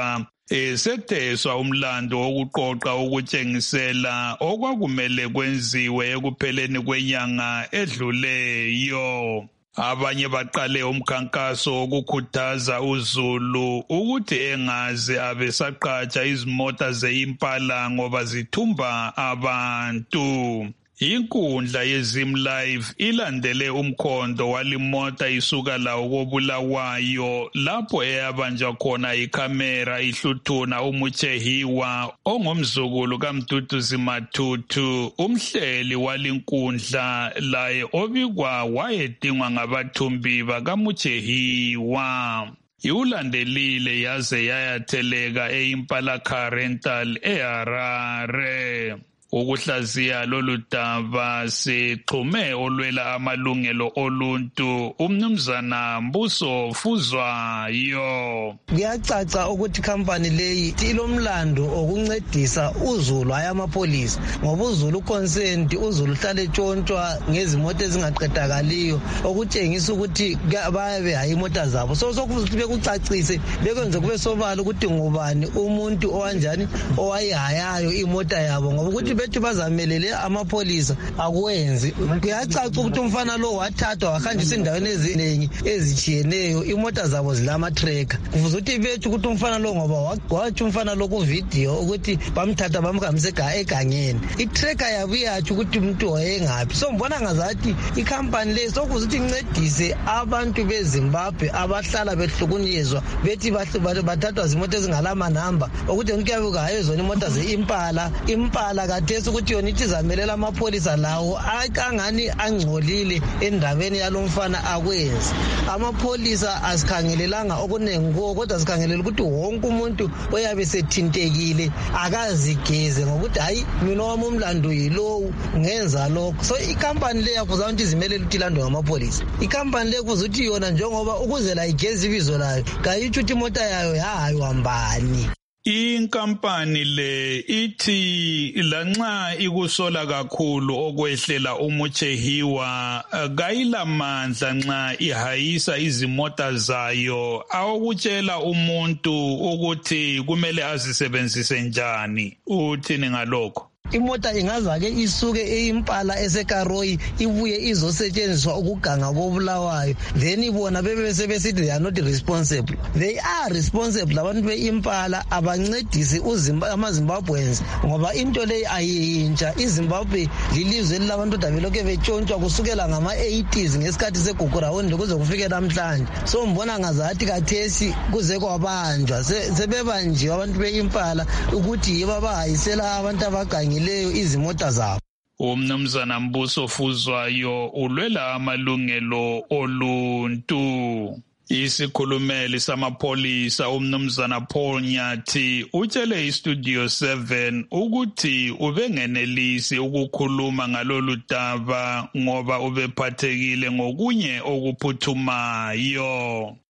esetheswa umlando wokuqoqa ukutshengisela okwakumele kwenziwe ekupheleni kwenyanga edluleyo. Abanye baqale umkhankaso wokukhuthaza uZulu ukuthi engaze abesaqatsha izimota ze-Impala ngoba zithumba abantu. Inkundla yeZim Live ilandele umkhondo walimota isuka lawo koBulawayo lapho eyabanjwa khona ikhamera ihluthuna uMuchehiwa ongumzukulu kaMduduzi Mathuthu. Umhleli walinkundla laye obikwa wayedingwa ngabathumbi bakaMuchehiwa. Iwulandelile yaze yayatheleka e-Impala Rental eHarare. Ukuhlaziya lolu daba sixhume olwela amalungelo oluntu umnumzana Mbuso Fuzwayo. Kuyacaca ukuthi company leyi ilomlando okuncedisa uZulu aya amapolisa ngoba uZulu consent uZulu hlale tshontshwa ngezimoto ezingaqedakaliyo okutshengisa ukuthi bayabe hayi imota zabo. So sokuthi bekucacise bekwenze kube sobala ukuthi ngubani umuntu owanjani owayihayayo imota yabo ngoba ukuthi bethi bazamelele amapolisa akwenzi. Kuyacaca ukuthi umfana lo wathathwa wahanjiswa endaweni eziningi ezitshiyeneyo imota zabo zilama tracker. Kufuze ukuthi bethi ukuthi umfana lo ngoba wathi umfana lo ku video ukuthi bamthatha bamhambisa egangeni. I-tracker yabo iyathi ukuthi umuntu wayengaphi. So mbona ngazathi i-company le sokuze ukuthi incedise abantu beZimbabwe abahlala behlukunyezwa bethi bathathwa izimoto ezingalama number ukuthi ngiyabuka hayo zona imota ze-Impala Impala kade ukuthi yona ithi zamelela amapolisa lawo akangani angcolile endabeni yalomfana akwenzi. Amapolisa asikhangelelanga okunengi kuwo kodwa sikhangelela ukuthi wonke umuntu oyabe sethintekile akazigeze ngokuthi hayi mina wami umlando yilowo ngenza lokho. So i-company le yakuza ukuthi izimelele ukuthi ilandwe ngamapolisa. I-company le kuza ukuthi yona njengoba ukuze la igeze ibizo layo kayitsho ukuthi imota yayo yahayiwa mbani. Inkampani le ithi lanxa ikusola kakhulu okwehlela uMuchehiwa kayilamandla nxa ihayisa izimota zayo awukutshela umuntu ukuthi kumele azisebenzise njani. Uthini ngalokho? Imota ingazake isuke eImpala eseKaroyi ibuye izosetshenziswa ukuganga koBulawayo then ibona bebe sebesithi they are not responsible. They are responsible abantu beImpala abancedisi amaZimbabweans ngoba into le ayintsha. iZimbabwe lilizwe labantu dabelokhe betshontshwa kusukela ngama eighties ngesikhathi segugurawundi kuze kufike namhlanje. So mbona ngazathi kathesi kuze kwabanjwa sebebanjiwe abantu beImpala ukuthi yiba bahayisela abantu abagangi leyo izimota zabo. Umnumzana Mbuso Fuzwayo ulwela amalungelo oluntu. Isikhulumeli samapholisa umnumzana Paul Nyathi utshele iStudio seven ukuthi ubengenelisi ukukhuluma ngalolu daba ngoba ubephathekile ngokunye okuphuthumayo.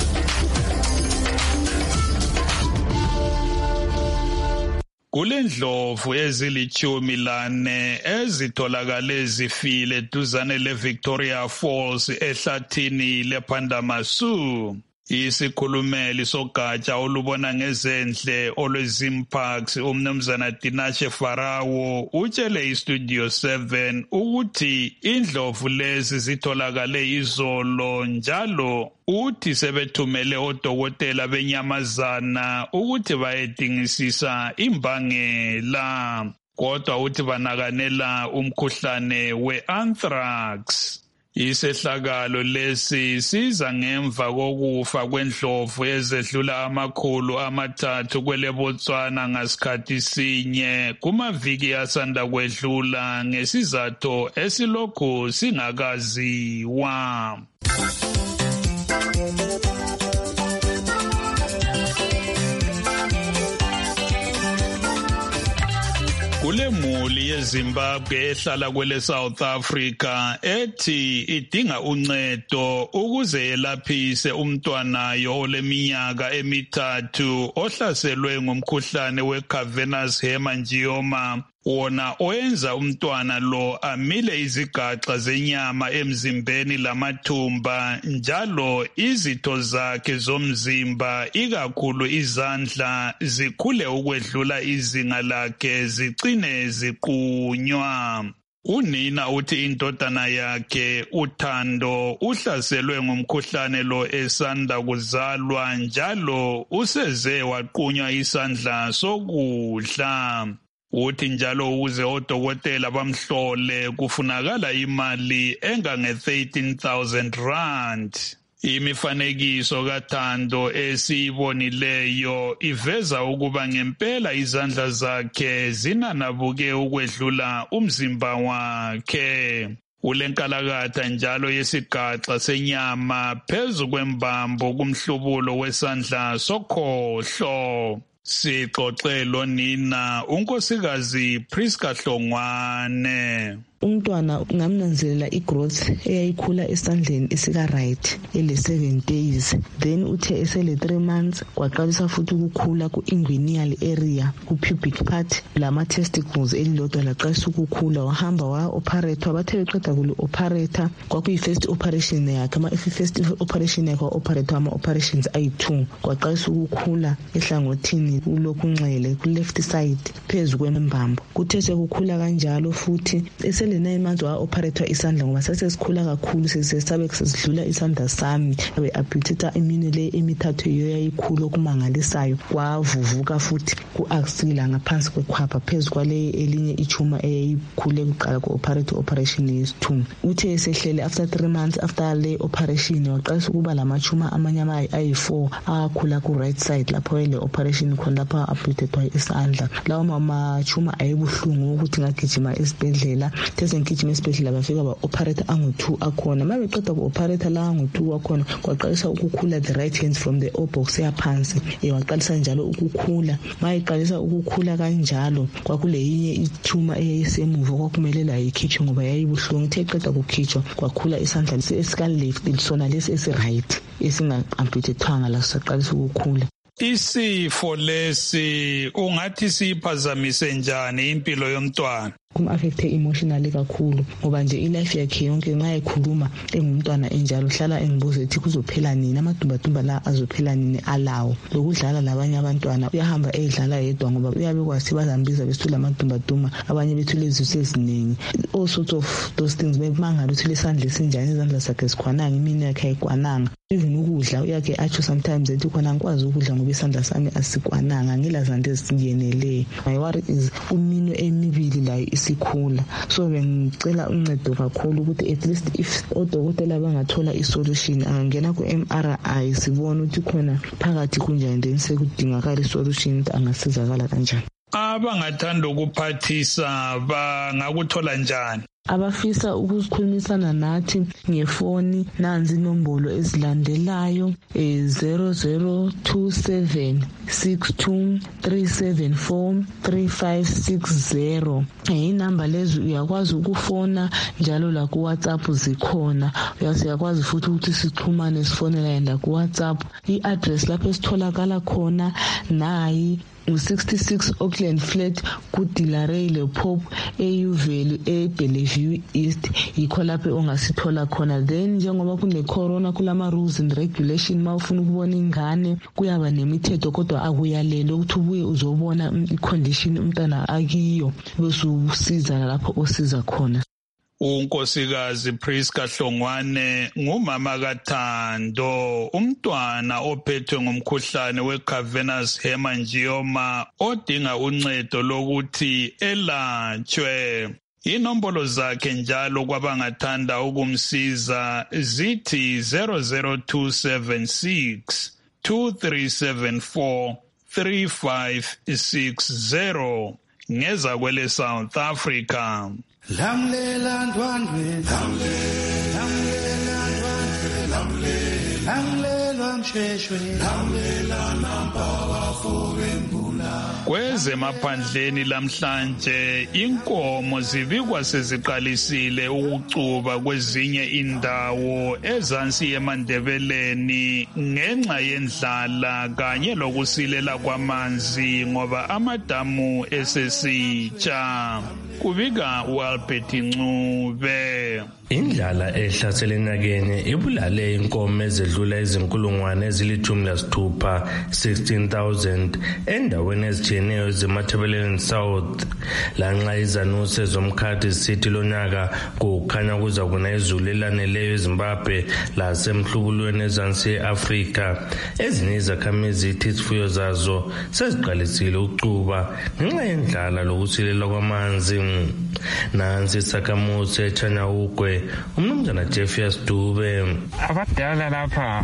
Kulendlovu ezilithumi lane ezitholakale zifile duzane leVictoria Falls ehlathini lePhandamasu. Isikhulumeli sogatsha olubona ngezendle olweZim Parks umnumzana Tinashe Farawo utshele iStudio seven ukuthi indlovu lezi zitholakale izolo njalo uthi sebethumele odokotela benyamazana ukuthi bayedingisisa imbangela kodwa uthi banakanela umkhuhlane we-anthrax. Isehlakalo lesi siza ngemva kokufa kwendlovu ezedlula amakhulu amathathu kweleBotswana ngasikhathi sinye kumaviki asanda kwedlula ngesizathu esilokhu singakaziwa. Kulemuli yeZimbabwe ehlala kwele South Africa ethi idinga uncedo ukuze yelaphise umntwanayo oleminyaka emithathu ohlaselwe ngumkhuhlane weCavernous hemangioma wona oyenza umntwana lo amile izigaxa zenyama emzimbeni lamathumba njalo izitho zakhe zomzimba ikakhulu izandla zikhule ukwedlula izinga lakhe zicine ziqunywa. Unina uthi indodana yakhe uThando uhlaselwe ngumkhuhlane lo esanda kuzalwa njalo useze waqunywa isandla sokudla. Uthi njalo ukuze odokotela bamhlole kufunakala imali engange thirteen thousand rand. Imifanekiso kaThando esiyibonileyo iveza ukuba ngempela izandla zakhe zinanabuke ukwedlula umzimba wakhe. Ulenkalakatha njalo yesigaxa senyama phezu kwembambo kumhlubulo wesandla sokhohlo. Sixoxe lonina unkosikazi Priska Hlongwane. Umntwana ngamnanzelela igrowth eyayikhula esandleni esika right ele seven days, then uthe esele three months kwaqalisa futhi ukukhula ku inguinal area ku pubic part lama testicles elilodwa laqalisa ukukhula. Wahamba wa operator, bathe beqeda kule operator kwakuyi first operation yakhe. Ama first operation yakhe wa operator ama operations ayi two kwaqalisa ukukhula ehlangothini kulokunxele ku left side phezu kwembambo. Kuthe sekukhula kanjalo futhi esele nine months wa operator isandla ngoba sasesikhula kakhulu sesabe sesidlula isandla sami abe amputata iminwe le emithathu iyo yayikhulu okumangalisayo kwavuvuka futhi ku axilla ngaphansi kwekhwapha phezu kwale elinye ichuma eyayikhule kuqala ku operator operation yesithumbu. Uthe esehlele after three months after le operation waqalisa ukuba lamachuma amanyama ayi four akhula ku right side lapho le operation khona lapha amputata isandla. Lawo mama chuma ayibuhlungu ukuthi ngagijima esibhedlela ngigijima esibhedlela bafika ba operator angu two akhona. Mabeqeda ku operator la angu two akhona kwaqalisa ukukhula the right hands from the obox yaphansi ewaqalisa njalo ukukhula. Mayiqalisa ukukhula kanjalo kwakule yinye ithuma eyayisemuva kwakumele la ikhitshwe ngoba yayibuhlungu. Ithe qeda kukhitshwa kwakhula isandla esika left sona lesi esi right esinga amputathwanga la saqalisa ukukhula. Isifo lesi ungathi siphazamise njani impilo yomntwana? Kum-affecte emotionally kakhulu ngoba nje ilife yakhe yonke nxa ekhuluma engumntwana enjalo hlala engibuza ethi kuzophela nini, amadumbatumba la azophela nini alawo. Lokudlala labanye abantwana uyahamba edlala yedwa ngoba uyabe kwasi bazambiza besithula amadumbatumba abanye bethule izisu eziningi. All sorts of those things bemangala uthule isandla esinjani, izandla zakhe zikhwananga, imini yakhe ayikwananga. Even ukudla uyake atsho sometimes ethi khona ngikwazi ukudla ngoba isandla sami asikwananga, ngilazandla ezingeneleyo. My worry is uminwe emibili la isikhula. So bengicela uncedo kakhulu ukuthi at least if odokotela bangathola isolution angangena ku M R I sibone ukuthi khona phakathi kunjani then sekudingakala isolution angasizakala kanjani. Abangathanda ukuphathisa bangakuthola njani? Abafisa ukukhulumisana nathi ngefoni nanzi inombolo ezilandelayo zero zero two seven six two three seven four three five six zero. Inamba lezo uyakwazi ukufona njalo la ku WhatsApp zikhona. Uyakwazi futhi ukuthi sixhumane sifonela yenda ku WhatsApp. I-address lapho esitholakala khona nayi sixty-six Auckland Flat kuDilarey Pop eU Valley eBellevue East yikho lapho ongasithola khona. Then njengoba kune corona kulama rules and regulation mawufuna ukubona ingane kuyaba nemithetho kodwa akuyalelo ukuthi ubuye uzobona icondition umntana akiyo bese usiza lapho osiza khona. Unkosikazi Priska Hlongwane ngumama kaThando, umntwana ophethwe ngumkhuhlane we-cavernous hemangioma odinga uncedo lokuthi elatshwe. Inombolo zakhe njalo kwabangathanda ukumsiza zithi zero zero two seven six two three seven four three five six zero ngeza kwele South Africa. Lamlela ndwandwe lamlela ndwandwe lamlela msheshwe lamlela namba wafowembula. Kwezemaphandleni lamhlanje inkomo zibikwa seziqalisile ukucuba kwezinye indawo ezansi eMandebeleni ngenxa yendlala kanye lokusilela kwamanzi ngoba amadamu esesitsha. Kubika uAlbert Ncube. Indlala ehlasela enyakeni ibulale inkomo ezedlula izinkulungwane ezilithumi lasithupha sixteen thousand endaweni ezitshiyeneyo ezemathebeleni South. Lanxa izanuse zomkhathi zisithi lonyaka kukhanya kuza kuna izulu elaneleyo eZimbabwe lasemhlubulweni ezansi e-Afrika, ezinye izakhamizi zithi izifuyo zazo seziqalisile ukucuba ngenxa yendlala lokusilela kwamanzi. Nansi isakhamuzi eChanyawugwe umnumzana Jeffius Dube. Abadala lapha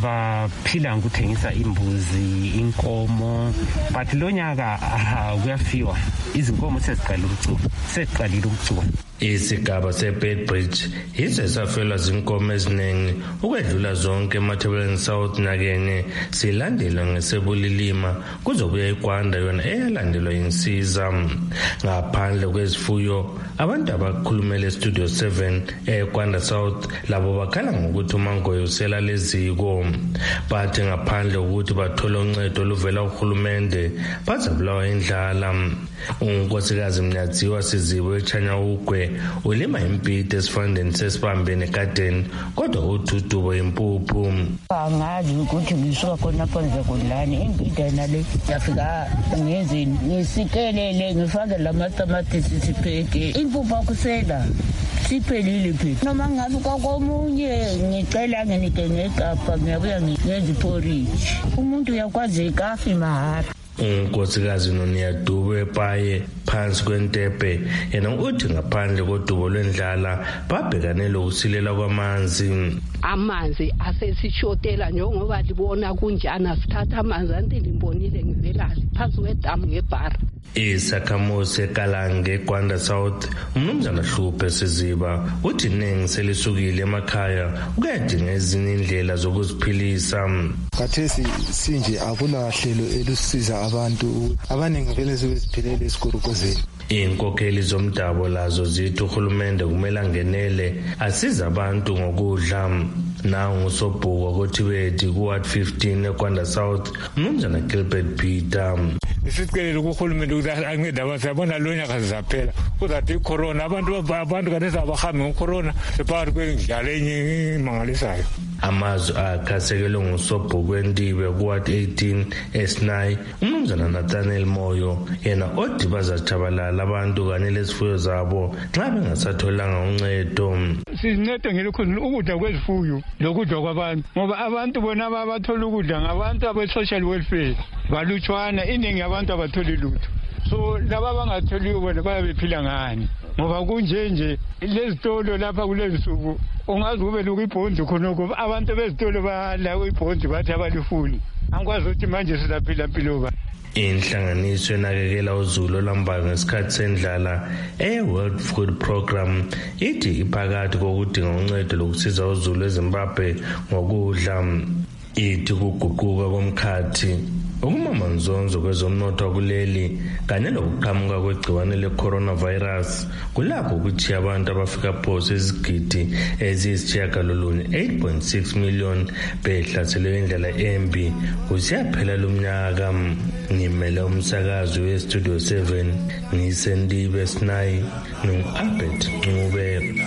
baphila ngokuthengisa imbuzi, inkomo, but lonyaka kuyafiwa izinkomo seziqalile ukucuba seziqalile ukucuba. Isigaba seBedbridge yize safelwa zinkomo eziningi ukwedlula zonke eMathebeleni South nyakeni, silandelwa ngesebulilima kuzobuya iGwanda yona eyalandelwa insiza. Ngaphandle kwezifuyo abantu abakhulumele eStudio seven eGwanda South labo bakhala ngokuthi umangoye usela leziko, bathi ngaphandle ukuthi bathola uncedo oluvela kuhulumende bazabulawa indlala. Unkosikazi Mnyadziwa Siziwe eChanyawugwe ulima impiti esifandeni sesibambeni egadeni kodwa uthutubo impuphu. Angazi ukuthi ngisuka khona phansi kodlani impiti nale yafika ngezini ngisikelele ngifake lamatamatisi sipheke impuphu akusela siphelile phi noma ngabe komunye ngicela nginike ngegapha ngiyabuya ngenze porridge umuntu uyakwazi ikafi mahara. Unkosikazi Noniya Dube paye phansi kwentepe yena uthi ngaphandle kodubo lwendlala babhekane lokusilela kwamanzi. Amanzi asesishotela njengoba libona kunjana sithatha amanzi anti limbonile ngivelala phansi kwedamu ngebhara. Isakhamuzi eKalange eGwanda South umnumzana Hluphe Siziba uthi iningi selisukile emakhaya ukuyadinga ezinye indlela zokuziphilisa. Kathesi sinje akulahlelo elusiza abantu abaningi vele sebeziphilela esikorokozeni. Inkokheli zomdabu lazo zithi uhulumende kumele angenele asiza abantu ngokudla. Nawo ngusobhuko koThibeti kuWard fifteen eGwanda South umnumzana Gilbert Peter. Isicelelo kuhulumende ukuthi ancede abantu sabona lonyaka sizaphela kuzathi icorona abantu abantu kanisa abahambi ngecorona sephakathi kwendlala enye imangalisayo. Amazwi akhasekelwe ngusobhuko wendibe kuWard eighteen eSinayi umnumzana Nathaniel Moyo yena odi bazajabalala abantu kanye lezifuyo zabo nxa bengasatholanga uncedo. Sizincede ngelokhu ukudla kwezifuyo lokudla kwabantu ngoba abantu bona abathola ukudla ngabantu abe-social welfare balutshwana, iningi abantu abatholi lutho. So laba abangatholiyo bona bayabephila ngani ngoba kunje nje lezitolo lapha kulezinsuku ungazi kube lokuyibhondi khonoko abantu bezitolo badla uyibhondi bathi abalifuni. Angikwazi ukuthi manje sizaphila impilo ba. Inhlanganiso enakekela uzulu olambayo ngesikhathi sendlala e-World Food Program ithi iphakathi kokudinga uncedo lokusiza uzulu eZimbabwe ngokudla. Ithi kuguquka komkhathi ukumamanzonzo kwezomnotho kuleli kanye lokuqhamuka kwegciwane le-coronavirus kulapho ukuthi abantu abafika phose izigidi eziyisitshiyagalolunye eight point six million behlaselwe indlela embi kusiyaphela lomnyaka. Ngimele umsakazi weStudio seven ngisendibe Sinayi no-Albert Ncube.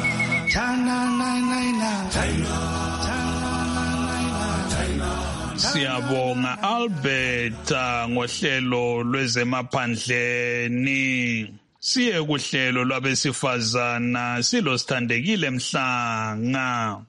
Siyabonga Albert ngohlelo lwezemaphandleni. Siye kuhlelo lwabesifazana silo Sithandekile Mhlanga.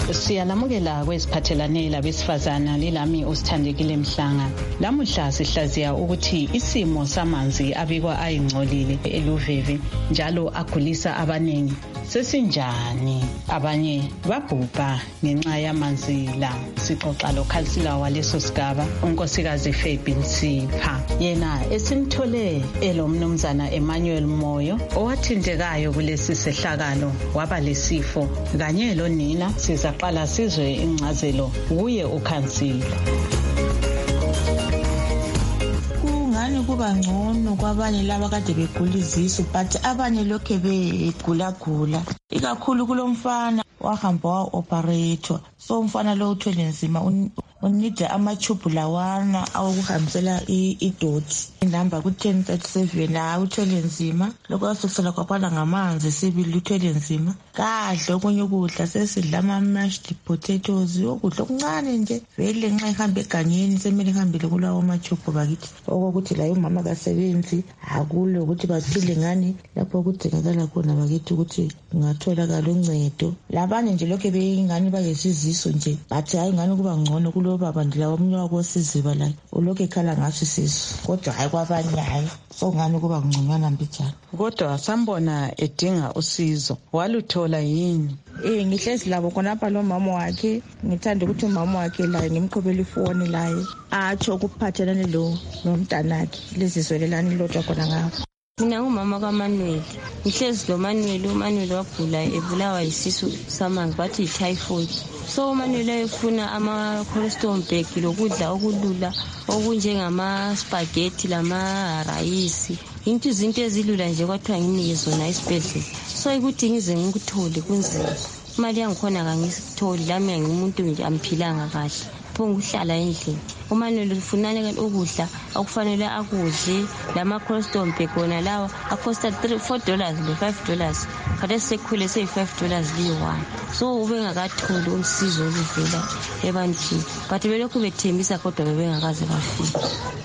Siyalamukela kweziphathelane labesifazana lilami usithandekile Mhlanga. Lamuhla sihlaziya ukuthi isimo samanzi abikwa ayingcolile eLuveve njalo agulisa abanengi sesinjani. Abanye babhubha ngenxa yamanzi la. Sixoxa lokhansila waleso sigaba unkosikazi Fabi Nsipha. Yena esimthole elomnumzana Emmanuel Moyo owathintekayo kulesi sehlakalo waba lesifo kanye lonina. Sizaqala sizwe incazelo kuye ukhansila. Kungani kuba ngcono kwabanye laba kade begula izisu but abanye lokhe begula gula. Ikakhulu kulomfana wahamba wa-operator. So umfana lo uthwele nzima unida amachubu lawana awokuhambisela idoti. Inamba ku ten thirty-seven la uthwele nzima. Lokho asokusela kwaphana ngamanzi sibili uthwele nzima. Kadle okunye ukudla sesidla ama-mashed potatoes ukudla okuncane nje. Vele nxa ihamba egangeni semele ihambele kulawo machubu bakithi. Okokuthi la umama kasebenzi akulo ukuthi baphile ngani lapho kudingakala khona bakithi ukuthi ungatholakala uncedo. Labanye nje lokho beyingani bayesiziso nje bathi hayi ngani kuba ngcono kulo baba ndila omnye wakosiziba la ulokho ekhala ngaso isizo kodwa hayi kwabanye hayi so ngani kuba ngconywana mbijana. Kodwa sambona edinga usizo waluthola yini? Eh ngihlezi labo khonapha lo mama wakhe ngithanda ukuthi umama wakhe la ngimqhubela ifoni laye atsho ukuphathelane lo nomntanakhe lezizwelelani lodwa khona ngapha. Mina ngumama kaManuel. Ngihlezi lo Manuel, uManuel wagula ebulawa yisisu samanzi bathi typhoid. So uManuel efuna ama cholesterol bag lokudla okulula okunjengama spaghetti lama rice. Into izinto ezilula nje kwathiwa nginike zona esibhedlela. So ukuthi ngize ngikuthole kunzima. Imali yangikhona kangisitholi lami ngimuntu nje amphilanga kahle. Ukuhlala endlini. uManuel ufunana ukudla okufanele akudle lama cholesterol bag wona lawa acosta four dollars le five dollars kade sekhule sey five dollars li one. So ube ngakatholi usizo oluvela ebantwini but belokhu bethembisa kodwa bebengakaze bafika.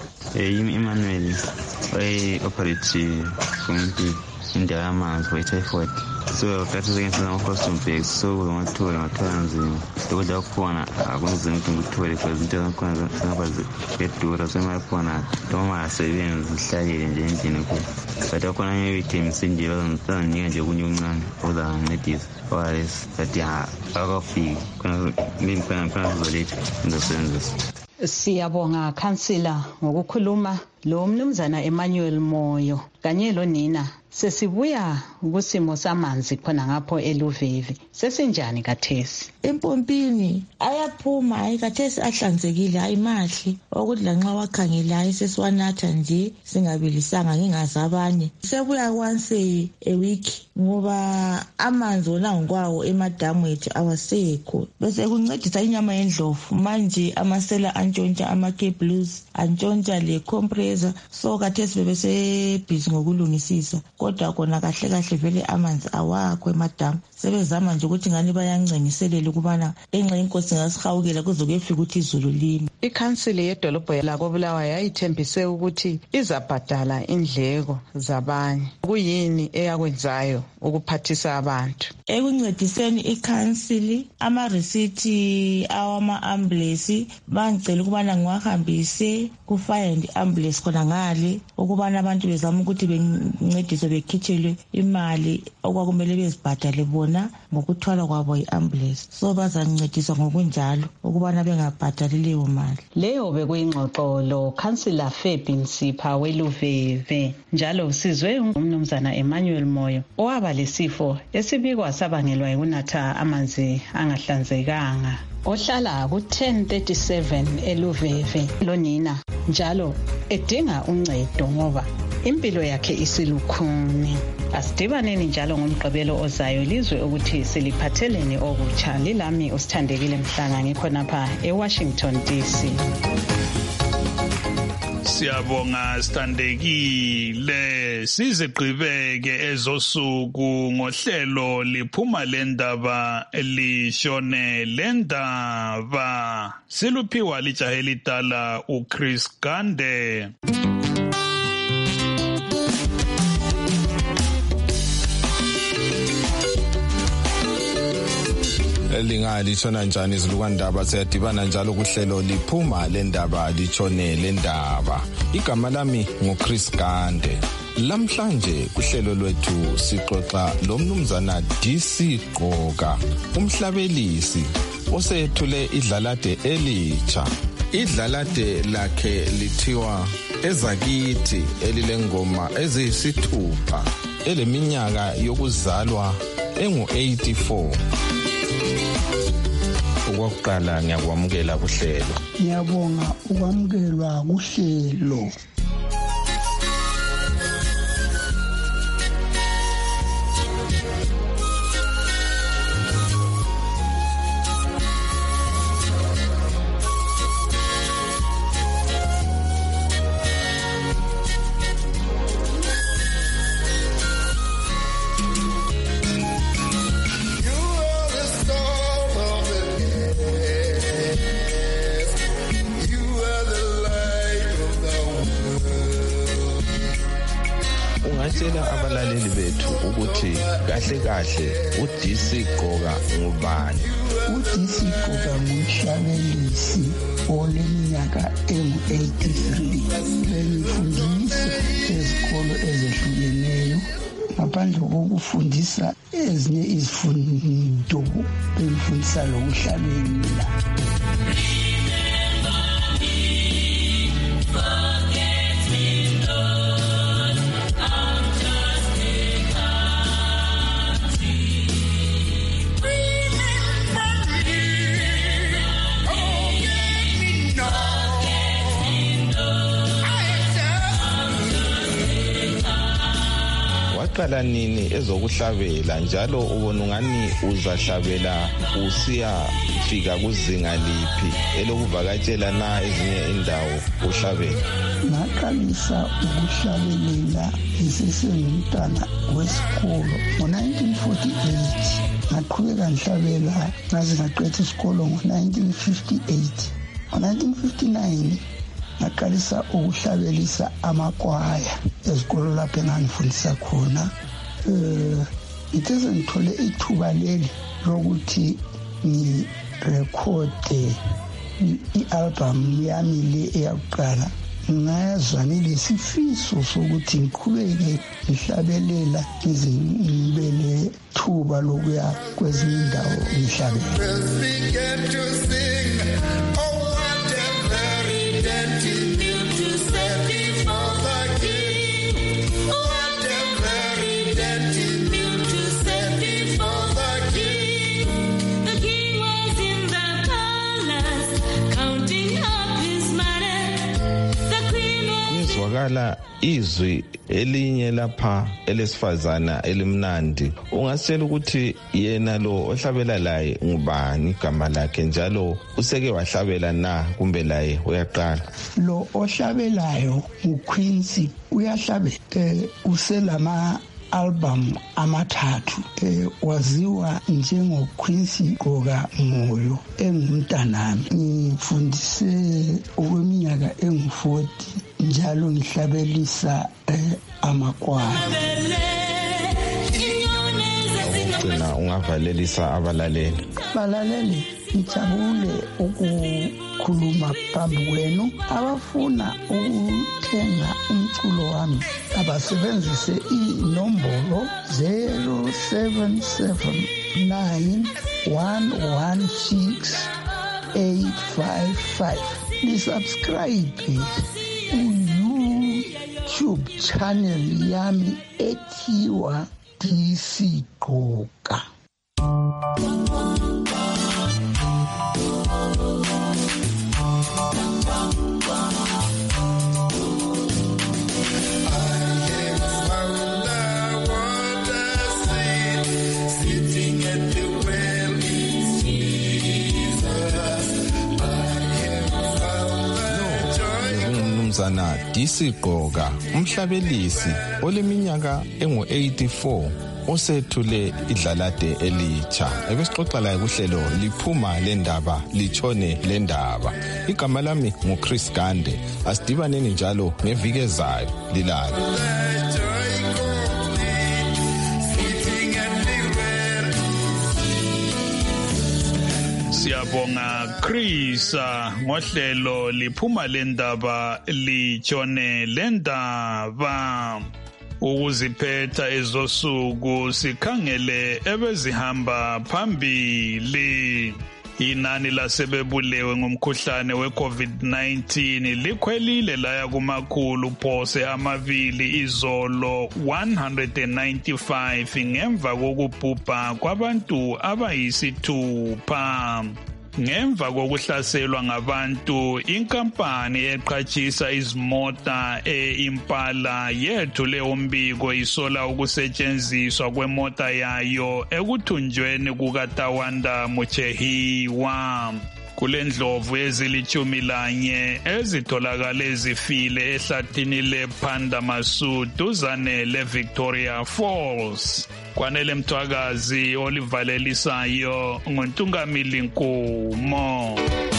Eh Emmanuel way operate kumpi indawo yamanzi for typhoid. So kathi sekenza ama costume bags so ngathola ngathola nzima lokudla kukhona akunzima ukuthi ngikuthole because into zakhona zingaba zedura semakhona noma asebenzi ihlalele nje endlini ku but akhona nje items nje bazanika nje kunye uncane ozancedisa owares but ya akafiki kana ngimfana kana zolethe ndosenzisa. Siyabonga khansila ngokukhuluma lo mnumzana Emmanuel Moyo kanye lo nina. Sesibuya kusimo samanzi khona ngapho eLuveve. Sesinjani kathesi? Empompini ayaphuma ayikathesi ahlanzekile ayimahle ukuthi lanxa wakhangela sesiwanatha nje singabilisanga ngingazabanye. Sebuya once a week ngoba amanzi wona ngokwawo emadamu ethu awasekho. Bese kuncedisa inyama yendlovu manje amasela antshontsha ama-cables antshontsha le compressor so kathesi bebese busy ngokulungisisa. Kodwa kona kahle kahle vele amanzi awakho emadamu. Sebezama nje ukuthi ngani bayancengiselela ukubana enxa inkosi ngasihawukela kuzokufika ukuthi izulu lini. Ikhansili yedolobho lako Bulawayo yayithembise ukuthi izabhadala indleko zabanye. Kuyini eyakwenzayo ukuphathisa abantu? Ekuncediseni ikhansili ama receipt awama ambulance bangicela ukubana ngiwahambise ku fire and ambulance khona ngale ukubana abantu bezama ukuthi bencedise bekhithelwe imali okwakumele bezibhadale bona ngokuthwala kwabo iambulance. So bazancediswa ngokunjalo ukubana bengabhadali leyo mali. Leyo bekuyingxoxo lo Councillor Fabi Nsipha weLuveve. Njalo sizwe umnumzana Emmanuel Moyo owaba lesifo esibikwa sabangelwa yikunatha amanzi angahlanzekanga. Ohlala ku ten thirty-seven eLuveve lonina njalo edinga uncedo ngoba impilo yakhe isilukhuni. Asidibaneni njalo ngomgqibelo ozayo lizwe ukuthi siliphatheleni okutsha. Lilami usithandekile Mhlanga ngikhonapha eWashington D C. Siyabonga sithandekile. Sizigqibeke ezosuku ngohlelo liphuma lendaba lishone lendaba. Siluphiwa lijahe lidala uChris Gande. lingalishona njani izilukandaba siyadibana njalo kuhlelo liphuma lendaba litshone lendaba. Igama lami nguChris Gande. Lamhlanje kuhlelo lwethu sixoxa lomnumzana D C Gqoka, umhlabelisi osethule idlalade elitsha. Idlalade lakhe lithiwa Ezakithi, elilengoma eziyisithupha, eleminyaka yokuzalwa engu eighty-four. Okokuqala ngiyakwamukela kuhlelo. Ngiyabonga ukwamukelwa kuhlelo. Ungatshela abalaleli bethu ukuthi kahle kahle uD C Gqoka ngubani? uD C Gqoka ngumhlabelisi oleminyaka engu eighty-three. Bengifundisa ezikolo ezehlukeneyo. Ngaphandle kokufundisa ezinye izifundo, bengifundisa lokuhlabelela. Waqala nini ezokuhlabela njalo ubona ungani uzahlabela usiya fika kuzinga liphi elokuvakatshela na ezinye indawo uhlabela? Ngaqalisa ukuhlabelela ngisesengumntwana wesikolo ngo-nineteen forty-eight. Ngaqhubeka ngihlabela ngaze ngaqeda isikolo ngo-nineteen fifty-eight. ngo-nineteen fifty-nine ngaqalisa ukuhlabelisa amakwaya ezikolo lapho engangifundisa khona. Eh ngithe sengithole ithuba leli lokuthi ngirekhode i-album yami le eyakuqala. Ngazwa ngilesifiso sokuthi ngiqhubeke ngihlabelela ngize ngibe nethuba lokuya kwezinye indawo ngihlabela. Wakala izwi elinye lapha elesifazana elimnandi. Ungasitshela ukuthi yena lo ohlabela laye ngubani, igama lakhe, njalo useke wahlabela na kumbe laye uyaqala? Lo ohlabelayo uQuincy uyahlabela. Eh uselama album amathathu. Eh waziwa njengoQuincy Gqoka Moyo, engumntanami. Ngifundise okweminyaka engu forty njalo ngihlabelisa eh, amakwaya. Ugcina ungavalelisa abalaleli. Balaleli, ngijabule ukukhuluma phambi kwenu. Abafuna ukuthenga umculo wami abasebenzise inombolo zero seven seven nine one one six eight five five. Nisubscribe YouTube channel yami ethiwa D C Gqoka. Umnumzana D C Gqoka, umhlabelisi oleminyaka engu eighty-four, osethule idlalade elitsha. Ebesixoxa laye kuhlelo liphuma lendaba litshone lendaba. Igama lami nguChris Gande. Asidibaneni njalo ngeviki ezayo lilala. Siyabonga Chris ngohlelo liphuma lendaba litshone lendaba. Ukuziphetha ezosuku sikhangele ebezihamba phambili. Inani lasebebulewe ngomkhuhlane we-COVID nineteen likhwelile laya kumakhulu phose amabili izolo one hundred ninety-five ngemva kokubhubha kwabantu abayisithupha. Ngemva kokuhlaselwa ngabantu, inkampani eqhatshisa izimota e-Impala yethule umbiko isola ukusetshenziswa kwemota yayo ekuthunjweni kukaTawanda Muchehiwa. Kulendlovu ezilithumi lanye ezitholakale zifile ehlathini lePhanda Masu duzane leVictoria Falls. Kwanele Mthwakazi olivalelisayo nguNtungamili Nkumo.